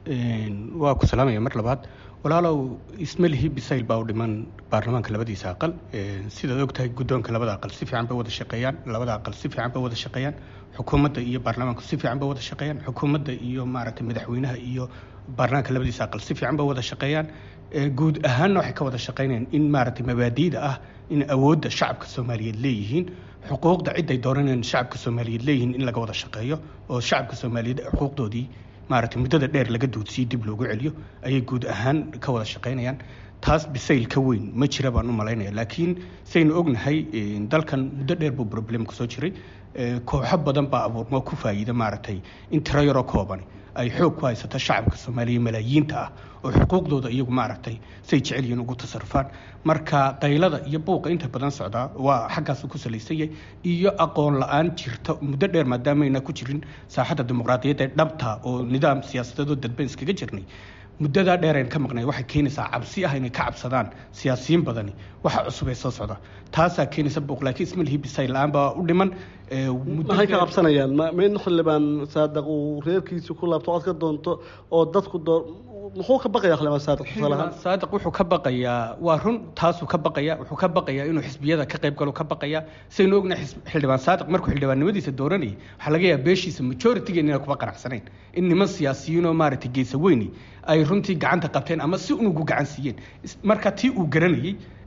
waa ku salaamaya mar labaad. walaalow ismalihi bisayl baa u dhiman baarlamaanka labadiisa aqal. sidaad ogtahay guddoonka labada aqal si fiican bay wada shaqeeyaan, labada aqal si fiican bay wada shaqeeyaan, xukuumadda iyo baarlamaanku si fiican bay wada shaqeeyaan, xukuumadda iyo maaragtay madaxweynaha iyo baarlamaanka labadiisa aqal si fiican bay wada shaqeeyaan. guud ahaanna waxay ka wada shaqeynayaan in maaragtay mabaadi'da ah in awoodda shacabka Soomaaliyeed leeyihiin, xuquuqda cid ay dooranayaan shacabka Soomaaliyeed leeyihiin in laga wada shaqeeyo oo shacabka Soomaaliyeed xuquuqdoodii maaragtay muddada dheer laga duudsiyo dib loogu celiyo ayay guud ahaan ka wada shaqeynayaan. taas bisayl ka weyn ma jira baan u malaynaya. laakiin saynu ognahay dalkan muddo dheer buu problem ku soo jiray. kooxo badan baa abuurmo ku faa'iida maaragtay in tiro yaroo kooban ay xoog ku haysato shacabka Soomaaliya malaayiinta ah oo xuquuqdooda iyagu maaragtay say jecel yihiin ugu tasarrufaan. marka qaylada iyo buuqa inta badan socdaa waa xaggaas ku salaysan yahay iyo aqoon la-aan jirta muddo dheer maadaamaayna ku jirin saaxadda dimuqraadiyadda ee dhabta oo nidaam siyaasadeed oo dadban iskaga jirnay. muddadaa dheereen ka maqnay waxay keenaysaa cabsi ah inay ka cabsadaan siyaasiyiin badani waxa cusub ee soo socda. taasaa keenaysa buuq. laakiin ismalihi bisayl la-aan baa u dhiman. maxay ka qabsanayaan ma in xildhibaan saadaq uu reerkiisa ku laabto cod ka doonto oo dadku door muxuu ka baqayaa xildhibaan saadaq? xildhibaan saadaq wuxuu ka baqayaa, waa run taasuu ka baqayaa, wuxuu ka baqayaa inuu xisbiyada ka qayb galo ka baqayaa. saynu ognahay xildhibaan saadaq markuu xildhibaannimadiisa dooranayay waxaa laga yaabaa beeshiisa majority-ga inay kuba qanacsanayn in niman siyaasiyiin oo maaragtay geesa weyni ay runtii gacanta qabteen ama si unugu gacan siiyeen. marka tii uu garanayay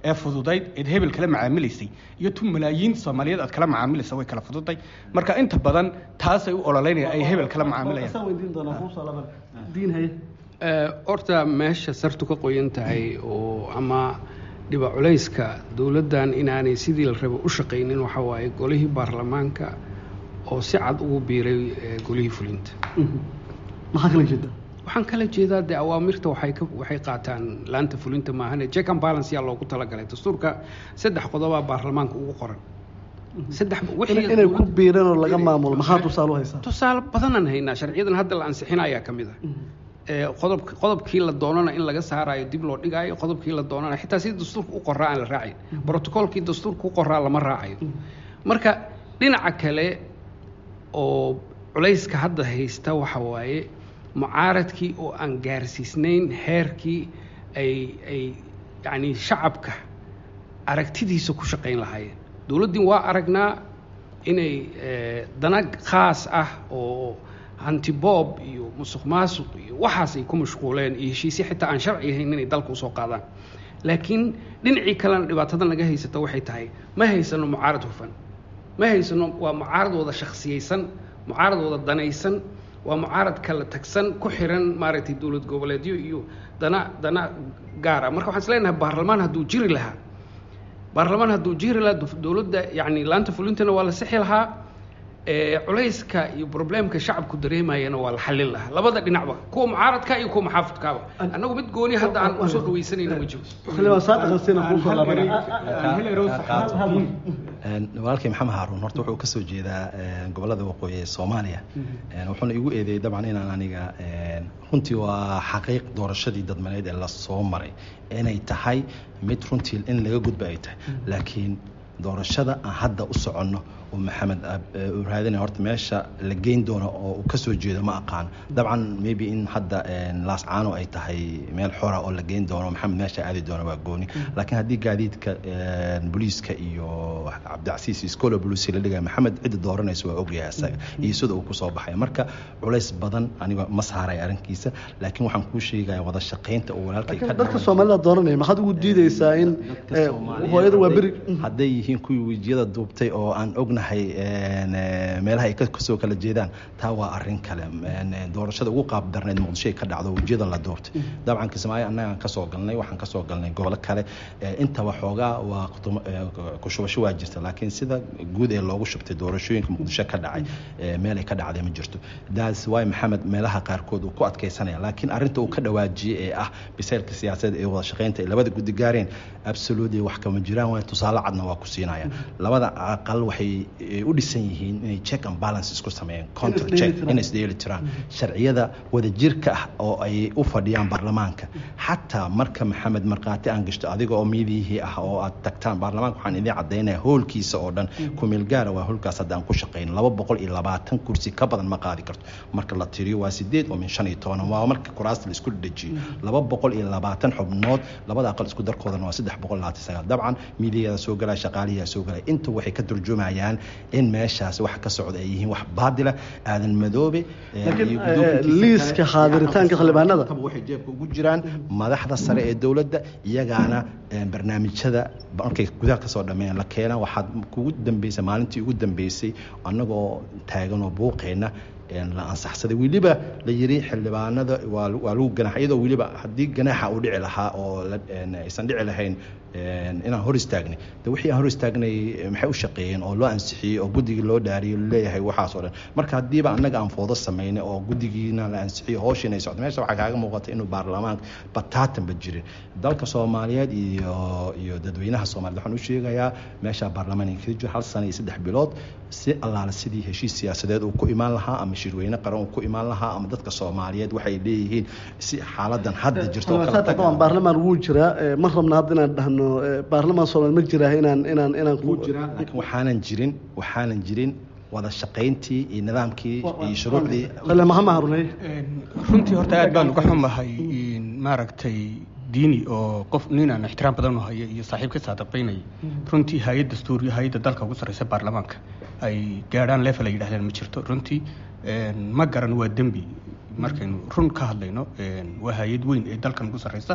ee fududayd eed hebel kala macaamilaysay iyo tu malaayiin soomaaliyeed aad kala macaamilaysa way kala fududay marka inta badan taasay u ololeynayaan ay hebel kala macaamilayaan. horta meesha sartu ka qoyan tahay oo ama dhiba culayska dowladdan inaanay sidii la rabo u shaqaynin waxa waaye golihii baarlamaanka oo si cad ugu biiray golihii fulinta. maxaa kala jeeda? waxaan kala jeedaa dee awaamirta waxay ka waxay qaataan laanta fulinta maahane check and balance yaa loogu talagalay dastuurka saddex qodobaa baarlamaanka ugu qoran saddex wixii inay ku biireen oo laga maamulo maxaa tusaale u haysaa? tusaale badanaan haynaa sharciyadan hadda la ansixinayaa ka mid ah qodob qodobkii la doonana in laga saarayo dib loo dhigaayo qodobkii la doonana xitaa sidii dastuurka u qoraa aan la raacin brotocolkii dastuurka u qoraa lama raacayo. marka dhinaca kale oo culayska hadda haysta waxa waaye mucaaradkii oo aan gaarsiisnayn heerkii ay ay yacni shacabka aragtidiisa ku shaqayn lahaayeen. dowladdii waa aragnaa inay danag khaas ah oo hantiboob iyo musuq maasuq iyo waxaas ay ku mashquuleen iyo heshiisyo xitaa aan sharci ahayn inay dalka usoo qaadaan. laakiin dhinacii kalena dhibaatada naga haysata waxay tahay ma haysano mucaarad hufan, ma haysano waa mucaarad wada shakhsiyeysan, mucaarad wada danaysan, waa mucaarad kala tagsan ku xiran maaragtay dowlad goboleedyo iyo dana dana gaara. marka waxaan isleenahay baarlamaan hadduu jiri lahaa baarlamaan hadduu jiri lahaa dowladda yacni laanta fulintana waa la sixi lahaa culayska iyo problemka shacabku dareemayana waa la xallin lahaa labada dhinacba kuwa mucaaradka iyo kuwa muxaafidkaaba. annagu mid gooni hadda aan usoo dhawaysanayna ma jiro. walaalkay maxamed haaruun horta wuxuu ka soo jeedaa gobolada waqooyi ee soomaaliya wuxuuna igu eedeeyey dabcan inaan aniga runtii waa xaqiiq doorashadii dadmaneed ee la soo maray inay tahay mid runtii in laga gudba ay tahay laakiin doorashada aan hadda u soconno oo maxamed uu raadinaya horta meesha la geyn doono oo uu ka soo jeedo ma aqaan dabcan maybe in hadda laascaano ay tahay meel xora oo la geyn doono maxamed meesha aadi doono waa gooni laakiin haddii gaadiidka booliiska iyo cabdicasiis iskoola booliisi la dhigaya maxamed cidda dooranaysa waa ogyahay isaga iyo sida uu ku soo baxay marka culays badan aniga ma saaray arrinkiisa laakiin waxaan kuu sheegaya wada shaqaynta oo walaalkay ka dadka Soomaalida dooranaya maxaad ugu diidaysaa in hooyada waa bari hadday yihiin kuwii wejiyada duubtay oo aan ognahay meelaha ay kasoo kala jeedaan taa waa arrin kale doorashada ugu qaab darneed muqdisho ay ka dhacdo wejiyada la doortay dabcan kismaayo annagaan kasoo galnay waxaan kasoo galnay gobolo kale intaba xoogaa waa ku shubasho waa jirta laakiin sida guud ee loogu shubtay doorashooyinka muqdisho ka dhacay meel ay ka dhacday ma jirto daas waay maxamed meelaha qaarkood uu ku adkaysanaya laakiin arrinta uu ka dhawaajiyey ee ah biseylka siyaasadeed ee wada shaqaynta ay labada guddi gaareen absolutely wax kama jiraan waa tusaale cadna waa ku siinaya labada aqal waxay u dhisan yihiin inay check and balance isku sameeyaan counter check inay isdheeli tiraan sharciyada wadajirka ah oo ay u fadhiyaan baarlamaanka xataa marka maxamed marqaati aan gashto adiga oo miidiyihii ah oo aad tagtaan baarlamaanka waxaan idin caddaynaya hoolkiisa oo dhan kumeel gaara waa hoolkaas hadda aan ku shaqayn laba boqol iyo labaatan kursi ka badan ma qaadi karto marka la tiriyo waa sideed oo min shan iyo toban waa marka kuraasta la isku dhajiyo laba boqol iyo labaatan xubnood labada aqal isku darkoodana waa saddex boqol labaatan sagaal dabcan miidiyada soo galaya shaqaalihiyaa soo galaya inta waxay ka turjumayaan in meeshaas wax ka socda ay yihiin wax baadila aadan madoobe liiska xaadiritaanka xildhibaanada waxay jeebka ugu jiraan madaxda sare ee dowladda iyagaana barnaamijyada markay gudaha ka soo dhameeyaan la keena waxaad kugu dambeysay maalintii ugu dambeysay annagoo taagan oo buuqeena la ansaxsaday weliba la yiri xildhibaanada waa lagu ganaax iyadoo weliba haddii ganaaxa uu dhici lahaa oo aysan dhici lahayn inaan hor istaagnay de wixii aan hor istaagnay maxay u shaqeeyeen oo loo ansixiyey oo guddigii loo dhaariyey leeyahay waxaas oo dhan marka haddiiba annaga aan foodo samaynay oo guddigiina la ansixiyey hooshina ay socdo meesha waxaa kaaga muuqata inuu baarlamaanka bataatanba jirin dalka soomaaliyeed iyo iyo dadweynaha soomaaliyed waxaan u sheegayaa meesha baarlamaan ay kaga jiro hal sano iyo saddex bilood si allaala sidii heshiis siyaasadeed uu ku imaan lahaa ama shirweyne qaran uu ku imaan lahaa ama dadka soomaaliyeed waxay leeyihiin si xaaladan hadda jirto baarlamaan wuu jiraa ma rabna hadda inaan dhahno baarlamaan Soomaaliya ma jiraa inaan inaan inaan ku jiraa laakiin waxaanan jirin waxaanan jirin wada shaqayntii iyo nidaamkii iyo shuruucdii kale ma harunay runtii horta aad baan uga xumahay in maaragtay diini oo qof nin aan ixtiraam badan u hayo iyo saaxiib ka saadabaynay runtii hay'ad dastuuri hay'adda dalka ugu sareysa baarlamaanka ay gaaraan level ay yiraahdeen ma jirto runtii ma garan waa dambi markaynu run ka hadlayno waa hay'ad weyn ee dalkan ugu sareysa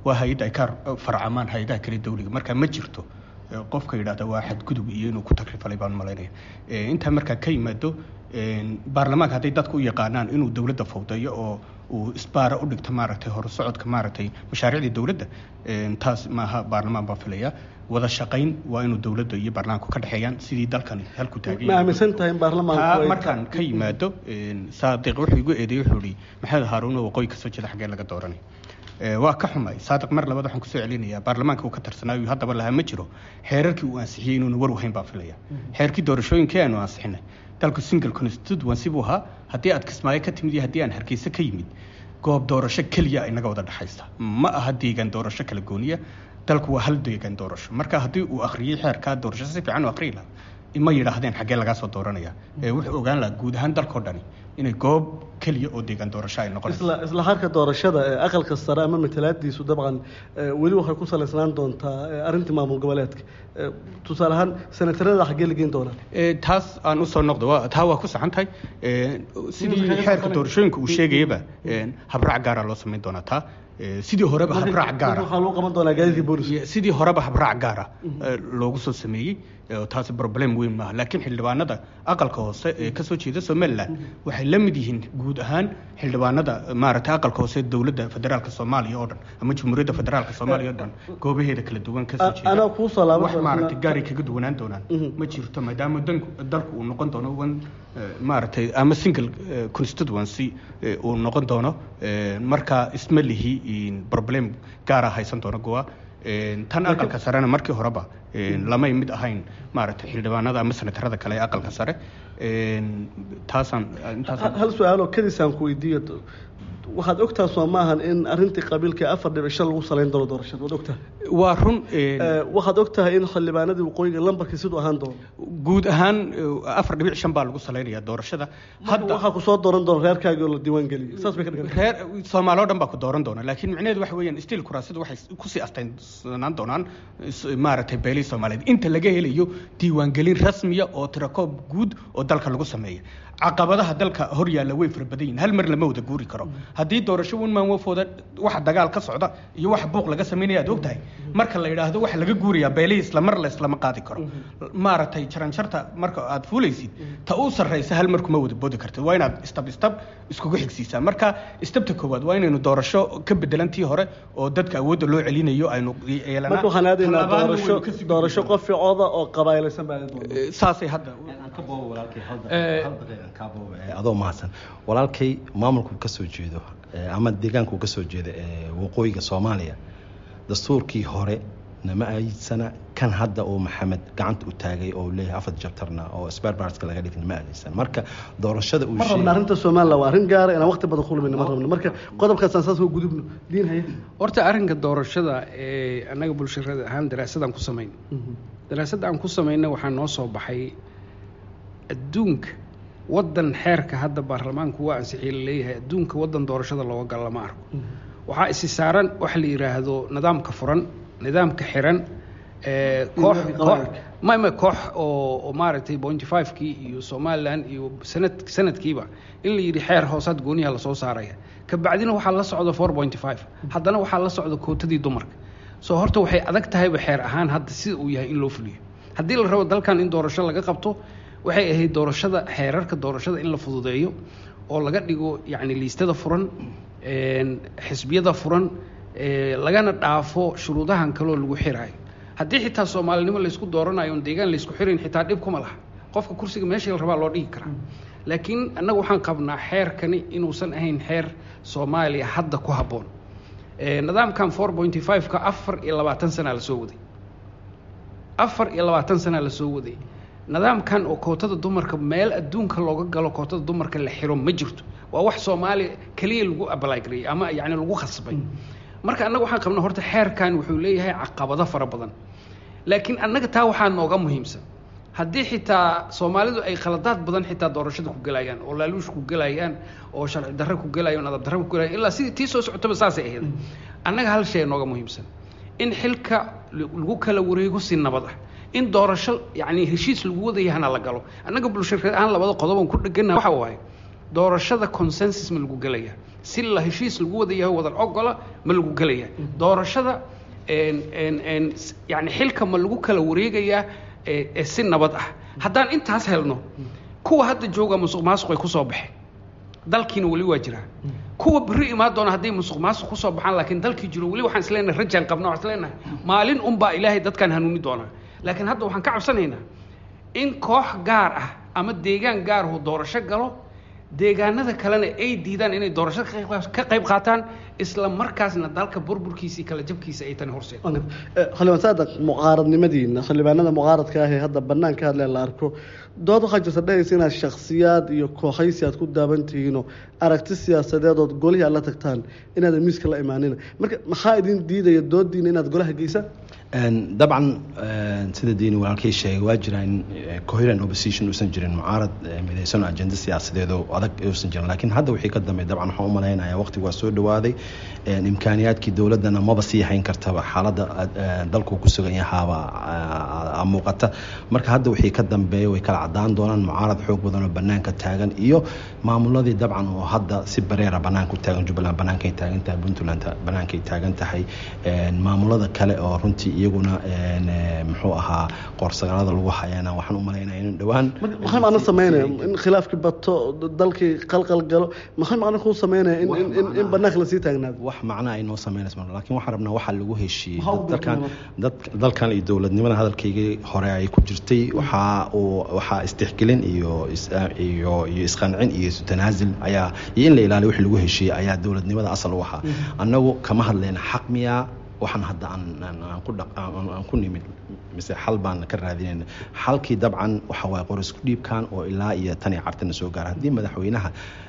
waa hay-ad ay ka farcamaan hay-adaha kale dawliga marka ma jirto qofka yidhaahda waa xadgudub iyo inuu ku takrifalay baan malaynaya intaa markaa ka yimaado baarlamaanka hadday dadku u yaqaanaan inuu dowladda fawdayo oo uu isbaara u dhigto maaragtay horusocodka maaragtay mashaariicda dowladda taas maaha baarlamaan baa filaya wada shaqayn waa inuu dowladda iyo baarlamaanku ka dhexeeyaan sidii dalkani halku taagay ma aaminsan tahay in baarlamaanku markaan ka yimaado saadiq wuxuu igu eedeeyay wuxuu yidhi maxamed haaruun oo waqooyi kasoo jeeda xaggee laga dooranay waa ka xumay saadiq mar labaad waxaan kusoo celinayaa baarlamaanka uu ka tarsanaayo haddaba lahaa ma jiro xeerarkii uu ansixiyey inuuna war wahayn baan filaya xeerkii doorashooyinkii aanu ansixinay dalku single constituency buu ahaa haddii aad kismaayo ka timid iyo haddii aan hargeysa ka yimid goob doorasho keliya inaga wada dhexaysa ma aha deegaan doorasho kala gooniya dalku waa hal deegaan doorasho marka haddii uu akhriyey xeerkaa doorasho si fiican u akhriyi lahaa ma yidhaahdeen xaggee lagaa soo dooranaya wuxuu ogaan lahaa guud ahaan dalkao dhani inay goob keliya oo deegaan doorasho ay noqonayso isla harka doorashada ee aqalka sare ama matalaadiisu dabcan weli waxay ku salaysnaan doontaa arrintii maamul goboleedka tusaale ahaan senatarada xaggee la geyn doonaa taas aan usoo noqdo taa waa ku saxan tahay sidii xeerka doorashooyinka uu sheegayaba habraac gaara loo samayn doonaa taa sidii horeba habraac gaara waxaa loo qaban doonaa gaadiidka booliska sidii horeba habraac gaara loogu soo sameeyey taasi problem weyn maaha laakiin xildhibaanada aqalka hoose ee kasoo jeeda somaliland waxay la mid yihiin guud ahaan xildhibaanada maaragtay aqalka hoose dowladda federaalka soomaaliya oo dhan ama jamhuuriyadda federaalka soomaaliya oo dhan goobaheeda kala duwan kasoo jeeda wax maaragtay gaari kaga duwanaan doonaan ma jirto maadaama dalku uu noqon doono one maaragtay ama single constituency uu noqon doono marka isma lihi problem gaara haysan doono goa tan aqalka sarena markii horeba lamay mid ahayn maaragtay xildhibaanada ama senatarada kale ee aqalka sare taasaan hal su-aaloo kadisaan ku weydiiyo waxaad ogtahay soo maahan in arrintii qabiilka afar dhibic shan lagu salayn doono doorashada waad ogtahay waa run waxaad ogtahay in xildhibaanadii waqooyiga lambarkii siduu ahaan doono guud ahaan afar dhibic shan baa lagu salaynayaa doorashada hadda waxaa kusoo dooran doona reerkaagii oo la diiwaan geliyay saas bay ka dhigan reer soomaali oo dhan baa ku dooran doona laakiin micnaheedu waxa weeyaan stiil kuraasadu waxay kusii astaynsanaan doonaan maaragtay beelihii soomaaliyeed inta laga helayo diiwaangelin rasmiya oo tirakoob guud oo dalka lagu sameeya caqabadaha dalka hor yaalla way fara badan yihiin hal mar lama wada guuri karo haddii doorasho un maanwafooda waxa dagaal ka socda iyo waxa buuq laga sameynaya aad ogtahay marka la yidhaahdo waxa laga guurayaa beelihii islamar la islama qaadi karo maaragtay jaranjarta marka aad fuulaysid ta u sarraysa hal mar kuma wada boodi kartid waa inaad istab istab iskugu xigsiisaa marka istabta koowaad waa inaynu doorasho ka bedelantii hore oo dadka awoodda loo celinayo aynu yeelanaa marka waxaan aadaynaa doorasho doorasho qof ficooda oo qabaaylaysan baa saasay hadda adoo mahadsan walaalkay maamulku ka soo jeedo ama deegaanku ka soo jeeda ee waqooyiga Soomaaliya dastuurkii hore nama aysana kan hadda oo maxamed gacanta u taagay oo leeyahay afar jabtarna oo spare parts laga dhigay ma aysan marka doorashada uu sheegay arinta Soomaaliya waa arin gaar ah in waqti badan kulmina ma rabno marka qodobkaas asaas oo gudubno diin haya horta arinka doorashada ee anaga bulshada ahaan daraasadan ku sameyn daraasadan ku sameeyna waxa noo soo baxay adduunka wadan xeerka hadda baarlamaanku waa ansixiyay leeyahay adduunka wadan doorashada looga gal lama arko waxa isi saaran wax la yiraahdo nidaamka furan nidaamka xiran ee koox ma ma koox oo maaragtay point five kii iyo Soomaaliland iyo sanad sanadkiiba in la yiri xeer hoosaad gooniyaha la soo saaraya ka bacdina waxa la socdo four point five haddana waxa la socdo kootadii dumarka soo horta waxay adag tahay xeer ahaan hadda sida uu yahay in loo fuliyo haddii la rabo dalkan in doorasho laga qabto waxay ahayd doorashada xeerarka doorashada in la fududeeyo oo laga dhigo yacni liistada furan xisbiyada furan lagana dhaafo shuruudahan kaloo lagu xiraayo haddii xitaa soomaalinimo laysku dooranayo deegaan laysku xirin xitaa dhib kuma laha qofka kursiga meesha la rabaa loo dhigi karaa laakiin annaga waxaan qabnaa xeerkani inuusan ahayn xeer Soomaaliya hadda ku habboon nidaamkan four point five ka afar iyo labaatan sano la soo waday afar iyo labaatan sano la soo waday nidaamkan oo kootada dumarka meel adduunka looga galo kootada dumarka la xiro ma jirto waa wax Soomaali kaliya lagu apply gareeyay ama yaani lagu khasbay marka annaga waxaan qabnaa horta xeerkan wuxuu leeyahay caqabado fara badan laakiin annaga taa waxaa nooga muhiimsan haddii xitaa Soomaalidu ay khaladaad badan xitaa doorashada ku galayaan oo laaluush ku galayaan oo sharci darro ku galayaan nadab darro ku galayaan ilaa sidii tii soo socotaba saas ay ahayd annaga hal shay nooga muhiimsan in xilka lagu kala wareego si nabad ah in doorasho yani heshiis lagu wadayahana la galo annaga bulshada aan labada qodob ku dhigana waxa waaye doorashada consensus ma lagu gelaya si la heshiis lagu wada yahay wadan ogola ma lagu gelaya doorashada yani xilka ma lagu kala wareegayaa si nabad ah haddaan intaas helno kuwa hadda jooga musuq maasuq ay kusoo baxeen dalkiina weli waa jiraa kuwa beri imaan doona hadday musuq maasuq kusoo baxaan laakiin dalkii jiro weli waxaan isleenahay rajaan qabna waxaan isleenahay maalin unbaa ilaahay dadkan hanuuni doonaa laakiin hadda waxaan ka cabsanaynaa in koox gaar ah ama deegaan gaar uu doorasho galo deegaanada kalena ay diidaan inay doorashada ka qayb qaataan isla markaasna dalka burburkiisa iyo kala jabkiisa ay tani horseed xildhibaan saadaq mucaaradnimadiina xildhibaanada mucaaradka ah ee hadda bannaan ka hadleen la arko dood waxaa jirta dhahaysa inaad shakhsiyaad iyo kooxaysi aad ku daaban tihiinoo aragti siyaasadeed ood golihii aad la tagtaan inaadan miiska la imaanina marka maxaa idin diidaya doodiina inaad golaha geysaan dabcan sida diini walaalkay sheegay waa jira in coherent opposition uusan jirin mucaarad midaysan oo ajenda siyaasadeed oo adag uusan jirin laakiin hadda wixii ka dambeeyay dabcan waxaan u malaynayaa waqtigu waa soo dhawaaday imkaaniyaadkii dowladana maba sii hayn kartaba xaaladda dalku ku sugan yahaaba muuqata marka hadda wixii ka dambeeyay way kala cadaan doonaan mucaarad xoog badan oo banaanka taagan iyo maamuladii dabcan oo hadda si bareera banaanka u taagan Jubbaland banaanka ay taagan tahay Puntland banaanka ay taagan tahay maamulada kale oo runtii iyaguna muxuu ahaa qorsaqalada lagu hayana waxaan u maleynayaa in dhawaan maxay macna sameynaya in khilaafki bato dalkii qalqal galo maxay macna ku sameynaya in in in banaanka la sii taagnaado wax macna ay noo sameynayso laakiin waxaan rabnaa waxa lagu heshiiyay dalkan dalkan iyo dowladnimada hadalkayga hore ay ku jirtay waxa oo waxa istixgelin iyo iyo iyo isqancin iyo tanaazul ayaa in la ilaaliyo wixii lagu heshiiyay ayaa dowladnimada asal u ahaa annagu kama hadlayna xaq miya waxaan hadda aan aan ku aan ku nimid mise xal baan ka raadinayna xalkii dabcan waxa waa qoris ku dhiibkan oo ilaa iyo tan iyo cartana soo gaar hadii madaxweynaha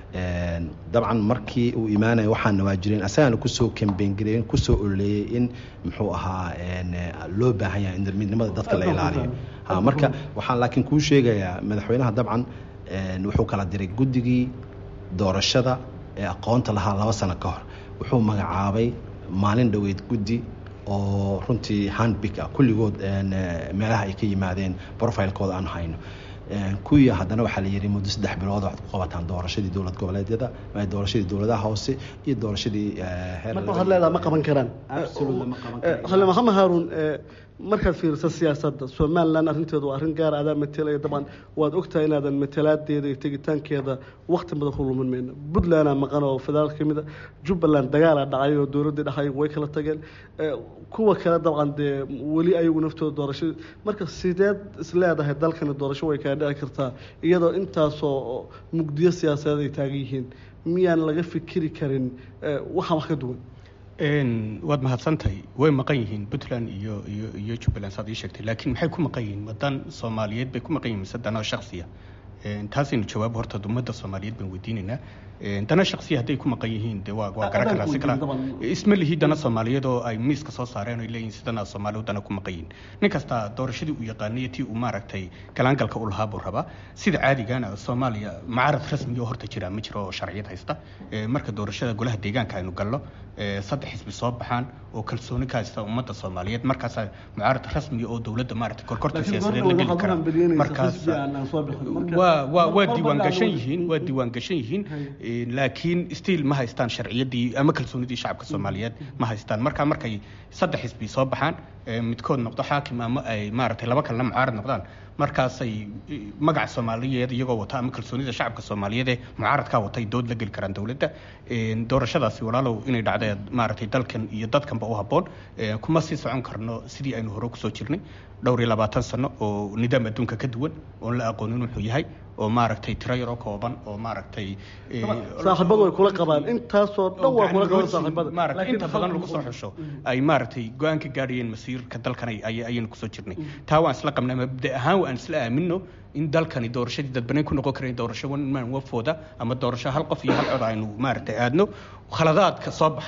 dabcan markii uu iimaanay waxaan waajireen asagana ku soo campaign gareyn ku soo oleeyay in muxuu ahaa loo baahan yahay in midnimada dadka la ilaaliyo ha marka waxaan laakiin ku sheegayaa madaxweynaha dabcan wuxuu kala diray guddigii doorashada ee aqoonta lahaa laba sano ka hor wuxuu magacaabay maalin dhaweyd guddi oo runtii handpick ah kulligood meelaha ay ka yimaadeen profilekooda aan hayno kuwii haddana waxaa la yidhi muddo saddex bilood waxaad ku qabataan doorashadii dowlad goboleedyada doorashadii dowladaha hoose iyo doorashadii heer marka waxaad leedahay ma qaban karaan xildhibaan maxamed haaruun markaad fiiriso siyaasadda somaliland arrinteedu waa arrin gaar adaa matelaya dabcan waad ogtahay inaadan matalaadeeda iyo tegitaankeeda waqti badan ku lumin mayno puntlandaa maqan oo federaalka kamid a jubbaland dagaalaa dhacay oo dowladdii dhaxay way kala tageen kuwa kale dabcan dee weli ayagu naftooda doorasho marka sideed isleedahay dalkani doorasho way kaa dhici kartaa iyadoo intaasoo mugdiyo siyaasadeed ay taagan yihiin miyaan laga fikiri karin waxaan wax ka duwan waad mahadsantahay way maqan yihiin Puntland iyo iyo iyo Jubbaland saad ii sheegtay laakiin maxay ku maqan yihiin wadan Soomaaliyeed bay ku maqan yihiin mise dana shakhsiya taasina jawaab horta ummadda Soomaaliyeed baan weydiinaynaa dana shakhsiya haday ku maqan yihiin de waa waa garan karaa si kala isma lihi dana Soomaaliyeed oo ay miiska soo saareen oo leeyihiin sidana Soomaaliyeed dana ku maqan yihiin nin kasta doorashadii uu yaqaanay tii uu maaragtay kalaangalka u lahaa buu rabaa sida caadigaana Soomaaliya mucaarad rasmi oo horta jira ma jiro sharciyad haysta marka doorashada golaha deegaanka aynu galno saddex xisbi soo baxaan oo kalsooni ka haysta ummadda Soomaaliyeed markaas mucaarad rasmi oo dawladda maaragtay korkorta siyaasadeed la geli kara markaas waa waa waa diiwaan gashan yihiin waa diiwaan gashan yihiin laakiin still ma haystaan sharciyadii ama kalsoonidii shacabka Soomaaliyeed ma haystaan marka markay saddex xisbi soo baxaan midkood noqdo xaakim ama ay maaragtay laba kalena mucaarad noqdaan markaas ay magaca Soomaaliyeed iyagoo wata ama kalsoonida shacabka Soomaaliyeed ee mucaaradka watay dood la gali karaan dawladda doorashadaasi walaalow inay dhacday maaragtay dalkan iyo dadkanba u haboon kuma sii socon karno sidii aynu hore ku soo jirnay dhowr iyo labaatan sano oo nidaam adduunka ka duwan oo la aqoonin wuxuu yahay oo maaragtay tiro yar oo kooban oo maaragtay saaxiibadu way kula qabaan intaasoo dhan waa kula qabaan saaxiibada maaragtay inta badan lagu soo xusho ay maaragtay go'aan ka gaariyeen masiirka dalkan ay ayaynu ku soo jirnay taa waan isla qabnaa mabda ahaan waan isla aamino in dalkani doorashadii dadbanay ku noqon kareen doorasho one man wafooda ama doorasho hal qof iyo hal cod aynu maaragtay aadno khaladaadka soo baxana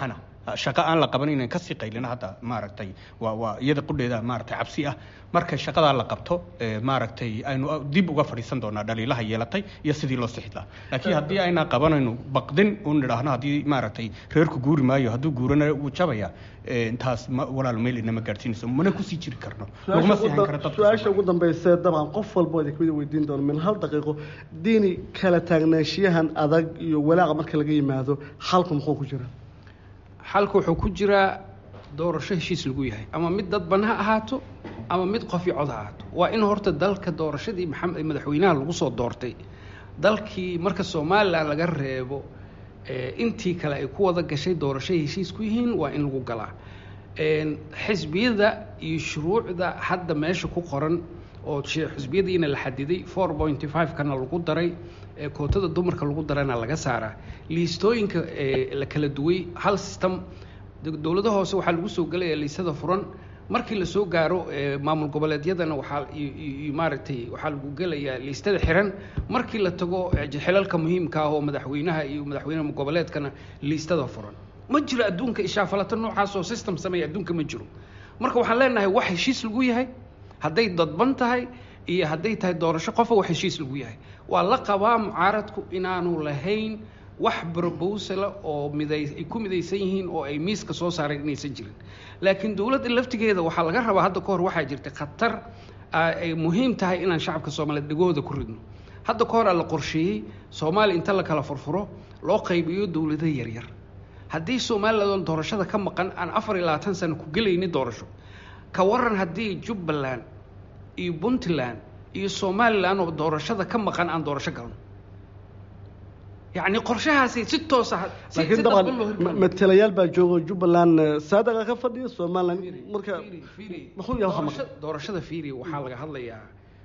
shaqo aan la qaban inaan kasii qaylina hadda maaragtay waa waa iyada qudheeda maaragtay cabsi ah marka shaqadaa la qabto maaragtay aynu dib uga fadhiisan doonaa dhaliilaha yeelatay iyo sidii loo sixi lahaa laakiin haddii aynaa qabanayno baqdin u nidhaahno haddii maaragtay reerku guuri maayo hadduu guurana wuu jabaya intaas walaal meel inama gaadhsiinayso mana kusii jiri karno laguma sii hayn karo dadka su-aasha ugu dambaysa dabcan qof walba idinka mid weydiin doono min hal daqiiqo diini kala taagnaanshiyahan adag iyo walaaqa marka laga yimaado xalku muxuu ku jira xalku wuxuu ku jiraa doorasho heshiis lagu yahay ama mid dadban ha ahaato ama mid qof iyo cod ha ahaato waa in horta dalka doorashadii maxamed madaxweynaha lagu soo doortay dalkii marka Soomaaliland laga reebo intii kale ay ku wada gashay doorasho heshiis ku yihiin waa in lagu galaa xisbiyada iyo shuruucda hadda meesha ku qoran oo xisbiyadiina la xadiday four point five kana lagu daray kootada dumarka lagu darana laga saaraa liistooyinka la kala duway hal system dowladda hoose waxaa lagu soo galaya liistada furan markii la soo gaaro maamul goboleedyadana waxaa maaragtay waxaa lagu gelayaa liistada xiran markii la tago xilalka muhiimka ah oo madaxweynaha iyo madaxweynaha goboleedkana liistada furan ma jiro adduunka ishaafalata noocaas oo system sameeya adduunka ma jiro marka waxaan leenahay wax heshiis lagu yahay hadday dadban tahay iyo hadday tahay doorasho qofa wax heshiis lagu yahay waa la qabaa mucaaradku inaanu lahayn wax proposal oo miday ay ku midaysan yihiin oo ay miiska soo saareen inaysan jirin laakiin dawladda laftigeeda waxaa laga rabaa hadda ka hor waxaa jirta khatar ay muhiim tahay inaan shacabka Soomaaliyeed dhagooda ku ridno hadda ka hor la qorsheeyay Soomaaliya inta la kala furfuro loo qaybiyo dawladaha yar yar haddii Soomaaliland doorashada ka maqan aan afar iyo labaatan sano ku galaynin doorasho ka waran haddii Jubbaland iyo Puntland iyo Soomaaliland oo doorashada ka maqan aan doorasho galno يعني qorshahaasi si toos ah laakiin dabcan matalayaal baa jooga Jubbaland saadaqa ka fadhiyo Soomaaliland marka muxuu yahay doorashada fiiri waxaa laga hadlayaa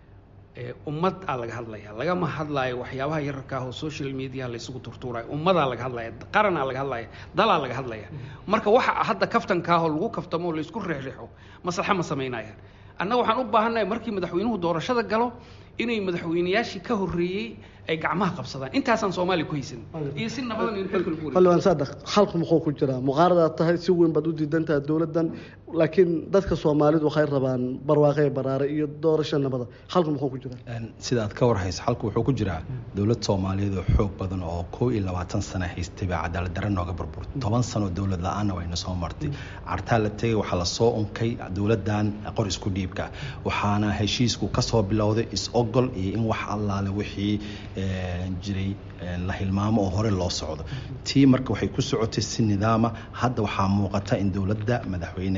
ee ummad aa laga hadlayaa laga ma hadlaayo waxyaabaha yararka ah oo social media la isugu turtuuray ummada laga hadlayaa qaran aa laga hadlayaa dal aa laga hadlayaa marka waxa hadda kaftanka ah oo lagu kaftamo la isku reexreexo maslaxa ma sameynayaan annaga waxaan u baahanahay markii madaxweynuhu doorashada galo inay madaxweynayaashii ka horeeyay ay gacmaha qabsadaan intaasaan Soomaali ku haysan iyo si nabadan in xilka lagu walaal saadaq xalku muxuu ku jiraa muqaarada tahay si weyn bad u diidantaa dawladdan laakiin dadka Soomaalidu waxay rabaan barwaaqay baraare iyo doorasho nabada xalku muxuu ku jiraa sida aad ka warhayso xalku wuxuu ku jiraa dawlad Soomaaliyeed oo xoog badan oo kow iyo labaatan sano haystay cadaalad darro nooga burbur toban sano dawlad la'aan wayna soo martay cartaa la tagay waxa la soo unkay dawladdan qor isku dhiibka waxaana heshiisku ka soo bilowday is ogol iyo in wax allaale wixii jiray la hilmaamo oo hore loo socdo tii marka waxay ku socotay si nidaama hadda waxaa muuqata in dawladda madaxweyne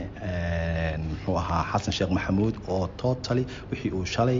muxuu ahaa Xasan Sheekh Maxamuud oo totally wixii uu shalay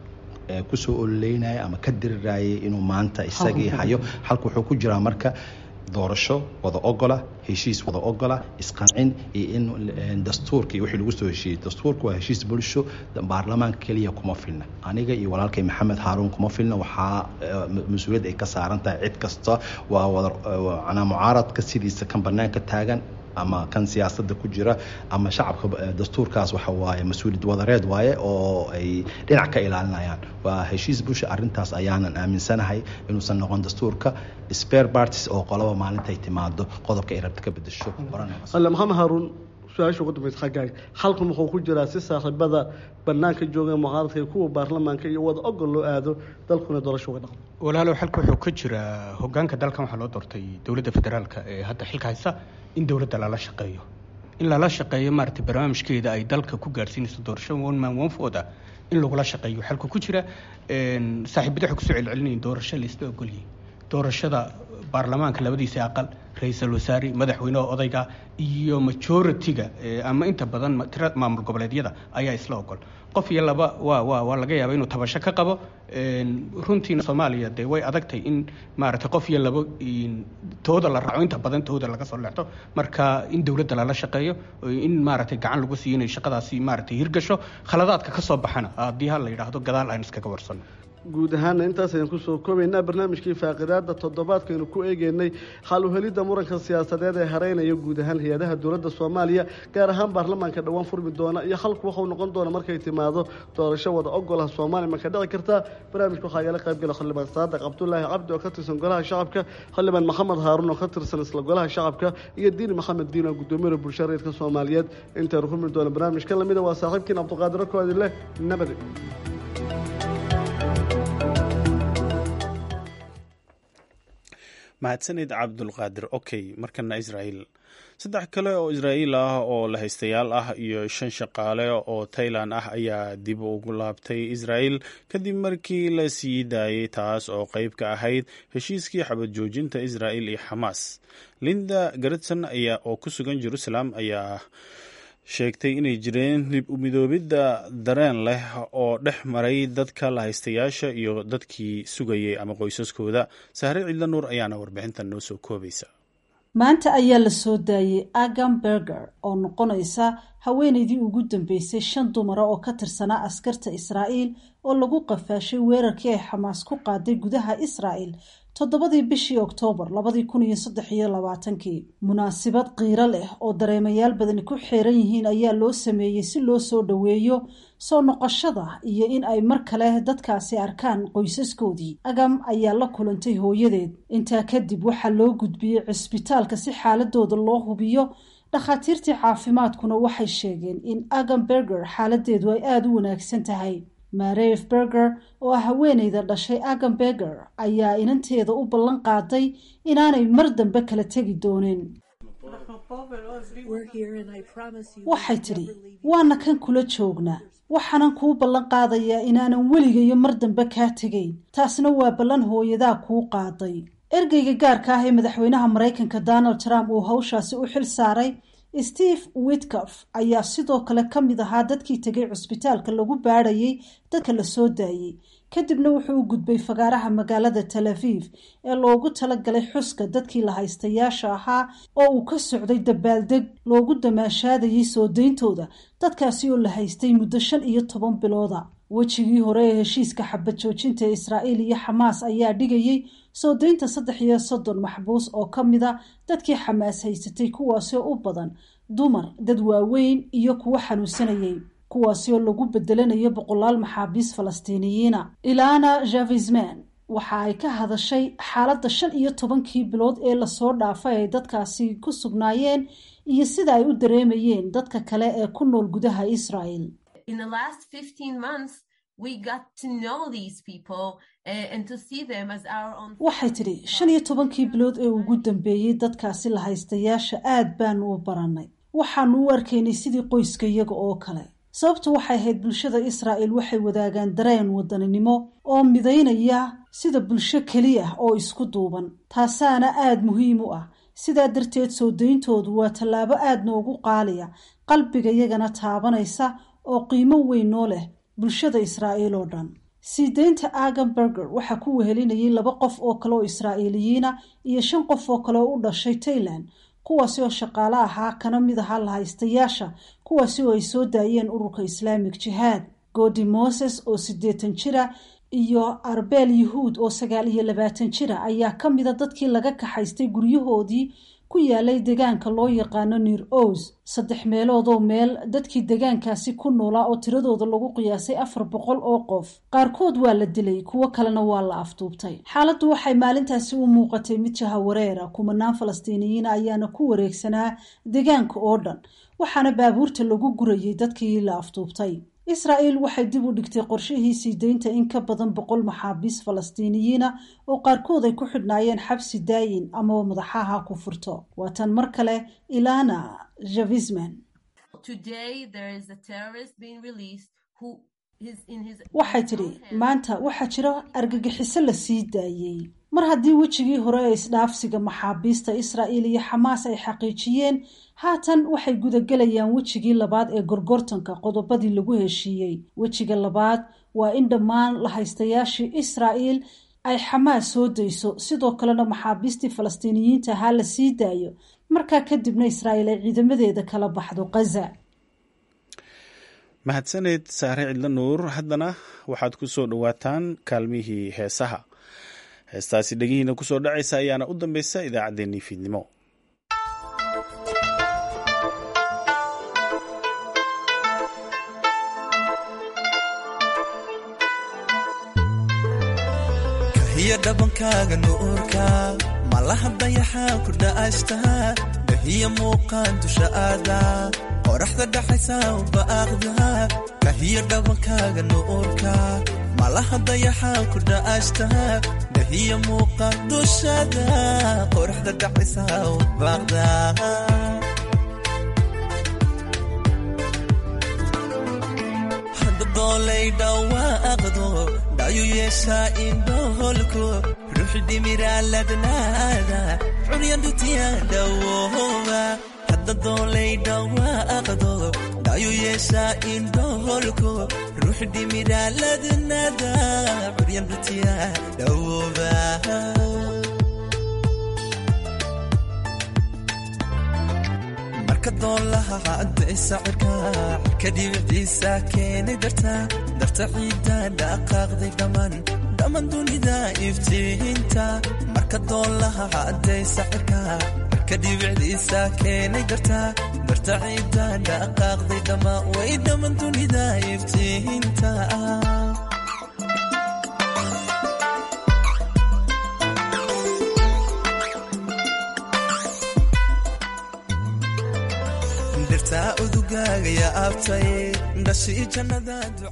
ku soo oleynay ama ka dirirayay inuu maanta isagii hayo halka wuxuu ku jiraa marka doorasho wada ogola heshiis wada ogola isqancin iyo in dastuurkii wixii lagu soo heshiiyay dastuurku waa heshiis bulsho baarlamaanka kaliya kuma filna aniga iyo walaalkay Maxamed Haaruun kuma filna waxa mas'uuliyad ay ka saaran tahay cid kasta waa wada ana mucaaradka sidiisa kan banaanka taagan ama kan siyaasadda ku jira ama shacabka dastuurkaas waxa waaye mas'uuliyad wadareed waaye oo ay dhinac ka ilaalinayaan waa heshiis bulsho arintaas ayaanan aaminsanahay inuusan noqon dastuurka spare parties oo qolaba maalinta ay timaado qodobka ay rabta ka bedesho Allah Maxamed Haaruun su'aasha ugu dambaysa xagaaga halku muxuu ku jiraa si saaxiibada banaanka jooga mucaaradka kuwa baarlamaanka iyo wada ogol loo aado dalkuna doorasho uga dhaqmo walaalo xalku wuxuu ku jiraa hoggaanka dalkan waxa loo doortay dawladda federaalka ee hadda xilka haysa in dawladda lala shaqeeyo in lala shaqeeyo maartay barnaamijkeeda ay dalka ku gaarsiinayso doorasho one man one vote in lagu la shaqeeyo xalku ku jira een saaxiibada xog soo celcelinayeen doorasho la isla ogol yahay doorashada baarlamaanka labadiisa aqal ra'iisul wasaare madaxweynaha odayga iyo majority-ga ama inta badan tirad maamul goboleedyada ayaa isla ogol qof iyo laba waa waa waa laga yaabaa inuu tabasho ka qabo een runtii Soomaaliya de way adagtay in maaragtay qof iyo laba in tooda la raaco inta badan tooda laga soo leexdo marka in dawladda la shaqeeyo in maaragtay gacan lagu siiyay shaqadaasi maaragtay hirgasho khaladaadka ka soo baxana haddii hal la yiraahdo gadaal aan iskaga warsano guud ahaana intaas ayaan kusoo koobaynaa barnaamijkii faaqidaada toddobaadkaynu ku eegeynay xal u helidda muranka siyaasadeed ee hareynaya guud ahaan hay-adaha dowladda soomaaliya gaar ahaan baarlamaanka dhowaan furmi doona iyo halku waxuu noqon doona markay timaado doorasho wada ogolaha soomaaliya ma ka dhici kartaa barnaamijka waxaa igala qaybgala xildhibaan saadiq cabdulaahi cabdi oo ka tirsan golaha shacabka xildhibaan maxamed haaruun oo ka tirsan isla golaha shacabka iyo diini maxamed diin oo gudoomiyada bulshada reerka soomaaliyeed intaynu furmi doona barnaamijka lamida waa saaxiibkiin cabdiqaadir koodi leh nabadi mahadsanid cabdulqaadir okey markana israa'iil saddex kale oo israa'iil ah oo la haystayaal ah iyo shan shaqaale oo tailan ah ayaa dib ugu laabtay israa'iil kadib markii la sii daayay taas oo qayb ka ahayd heshiiskii xabad joojinta israa'iil iyo xamaas linda garetson ayaa oo ku sugan jerusalem ayaa sheegtay inay jireen dib u midoobidda dareen leh oo dhex maray dadka la haystayaasha iyo dadkii sugayay ama qoysaskooda sahre cidla nuur ayaana warbixintan noo soo koobaysa maanta ayaa la soo daayey agam berger oo noqonaysa haweenaydii ugu dambeysay shan dumara oo ka tirsanaa askarta israa'iil oo lagu qafaashay weerarkii ay xamaas ku qaaday gudaha israa'iil toddobadii bishii oktoobar labadii kun iyo saddex iyo labaatankii munaasabad qiiro leh oo dareemayaal badani ku xeeran yihiin ayaa loo sameeyey si loo soo dhoweeyo soo noqoshada iyo in ay mar kale dadkaasi arkaan qoysaskoodii agam ayaa la kulantay hooyadeed intaa kadib waxaa loo gudbiyey cisbitaalka si xaaladooda loo hubiyo dhakhaatiirtii caafimaadkuna waxay sheegeen in agam berger xaaladeedu ay aada u wanaagsan tahay mareef berger oo ah haweeneyda dhashay agam berger ayaa inanteeda u ballan qaaday inaanay mar dambe kala tegi doonin waxay tidhi waana kan kula joognaa waxaanan kuu ballan qaadayaa inaanan weligayo mar dambe kaa tegayn taasna waa ballan hooyadaa kuu qaaday ergeyga gaarka ah ee madaxweynaha maraykanka donald trump uu hawshaasi u xil saaray steve witkof ayaa sidoo kale ka mid ahaa dadkii tegay cusbitaalka lagu baadhayay dadka la soo daayey kadibna wuxuu u gudbay fagaaraha magaalada tel aviv ee loogu talagalay xuska dadkii la haystayaasha ahaa oo uu ka socday dabaaldeg loogu damaashaadayay soo dayntooda dadkaasi oo la haystay muddo shan iyo toban bilooda wejigii hore ee heshiiska xabad joojinta ee israa'iil iyo xamaas ayaa dhigayay soo daynta saddex iyo soddon maxbuus oo ka mid a dadkii xamaas haysatay kuwaasoo u badan dumar dad waaweyn iyo kuwo xanuunsanayay kuwaasi oo lagu bedelanayo boqolaal maxaabiis falastiiniyiina ilana javisman waxa ay ka hadashay xaaladda shan iyo tobankii bilood ee lasoo dhaafay ay dadkaasi ku sugnaayeen iyo sida ay u dareemayeen dadka kale ee ku nool gudaha israa'iil waxay tidhi shan iyo tobankii bilood ee ugu dambeeyey dadkaasi la haystayaasha aad baanu u barannay waxaanu u arkaynay sidii qoyska iyaga oo kale sababtu waxay ahayd bulshada israa'iil waxay wadaagaan dareen wadaninimo oo midaynaya sida bulsho keliya oo isku duuban taasaana aada muhiim u ah sidaa darteed soo dayntoodu waa tallaabo aada noogu qaaliya qalbiga iyagana taabanaysa oo qiimo weyn noo leh bulshada israa'iil oo dhan sii daynta agam berger waxaa ku wehelinayay laba qof oo kale oo israa'iiliyiina iyo shan qof oo kale oo u dhashay tailan kuwaasi oo shaqaale ahaa kana mid ahaa la haystayaasha kuwaasi oo ay soo daayeen ururka islaamic jihaad godi moses oo siddeetan jira iyo arbeel yahuud oo sagaal iyo labaatan jira ayaa ka mida dadkii laga kaxaystay guryahoodii ku yaalay deegaanka loo yaqaano neer ows saddex meelood oo meel dadkii deegaankaasi ku noolaa oo tiradooda lagu qiyaasay afar boqol oo qof qaarkood waa la dilay kuwo kalena waa la afduubtay xaaladdu waxay maalintaasi u muuqatay mid jahawareera kumanaan falastiiniyiin ayaana ku wareegsanaa deegaanka oo dhan waxaana baabuurta lagu gurayay dadkii la afduubtay israa'iil waxay dib u dhigtay qorshihii sii daynta in ka badan boqol maxaabiis falastiiniyiina oo qaarkood ay ku xidhnaayeen xabsi daayin amaba madaxaha ku furto waa tan mar kale ilana javisman waxay tidhi maanta waxaa jira argagixiso la sii daayey mar haddii wejigii hore ee isdhaafsiga maxaabiista israa'iil iyo xamaas ay xaqiijiyeen haatan waxay gudagelayaan wejigii labaad ee gorgortanka qodobadii lagu heshiiyey wejiga labaad waa in dhammaan la haystayaashii israa'iil ay xamaas soo dayso sidoo kalena maxaabiistii falastiiniyiinta ahaa la sii daayo markaa kadibna israa'iil ay ciidamadeeda kala baxdo gaza mahadsaneed saare cidla nuur. haddana waxaad ku soo dhowaataan kaalmihii heesaha. heestaasi dhegihiina kusoo dhacaysa ayaana u dambeysa idaacaddeenii fiidnimo. kahiya dhabankaaga nuurka malaha dayaxaa kordha'ashta dahiya muuqaan dusha aada qoraxda dhaxaysa ubaaqda kahiya dhabankaaga nuurka malaha dayaxaa kordha'ashta dahiya muuqaan dushada qoraxda dhaxaysa ubaaqda haddoolay dhawaaqdo dhayu yeeshaa indhoholku ruuxi dhimiraaladnaada curyandutiya dhawooba haddadoolay dhawaaqdo dhayu yeeshaa indhoholku ruuxi dhimiraaladnaada curyandutiya dhawooba marka doolaha caddaysa cirka cirka dhibiciisa keenay darta darta ciidda dhaqaaqday dhammaan dhammaan dunida iftiinta marka doolaha caddaysa cirka cirka dhibiciisa keenay darta darta ciidda dhaqaaqday dhammaan way dhammaan dunida iftiinta dirta udugaaga ya abtay ndashii jannada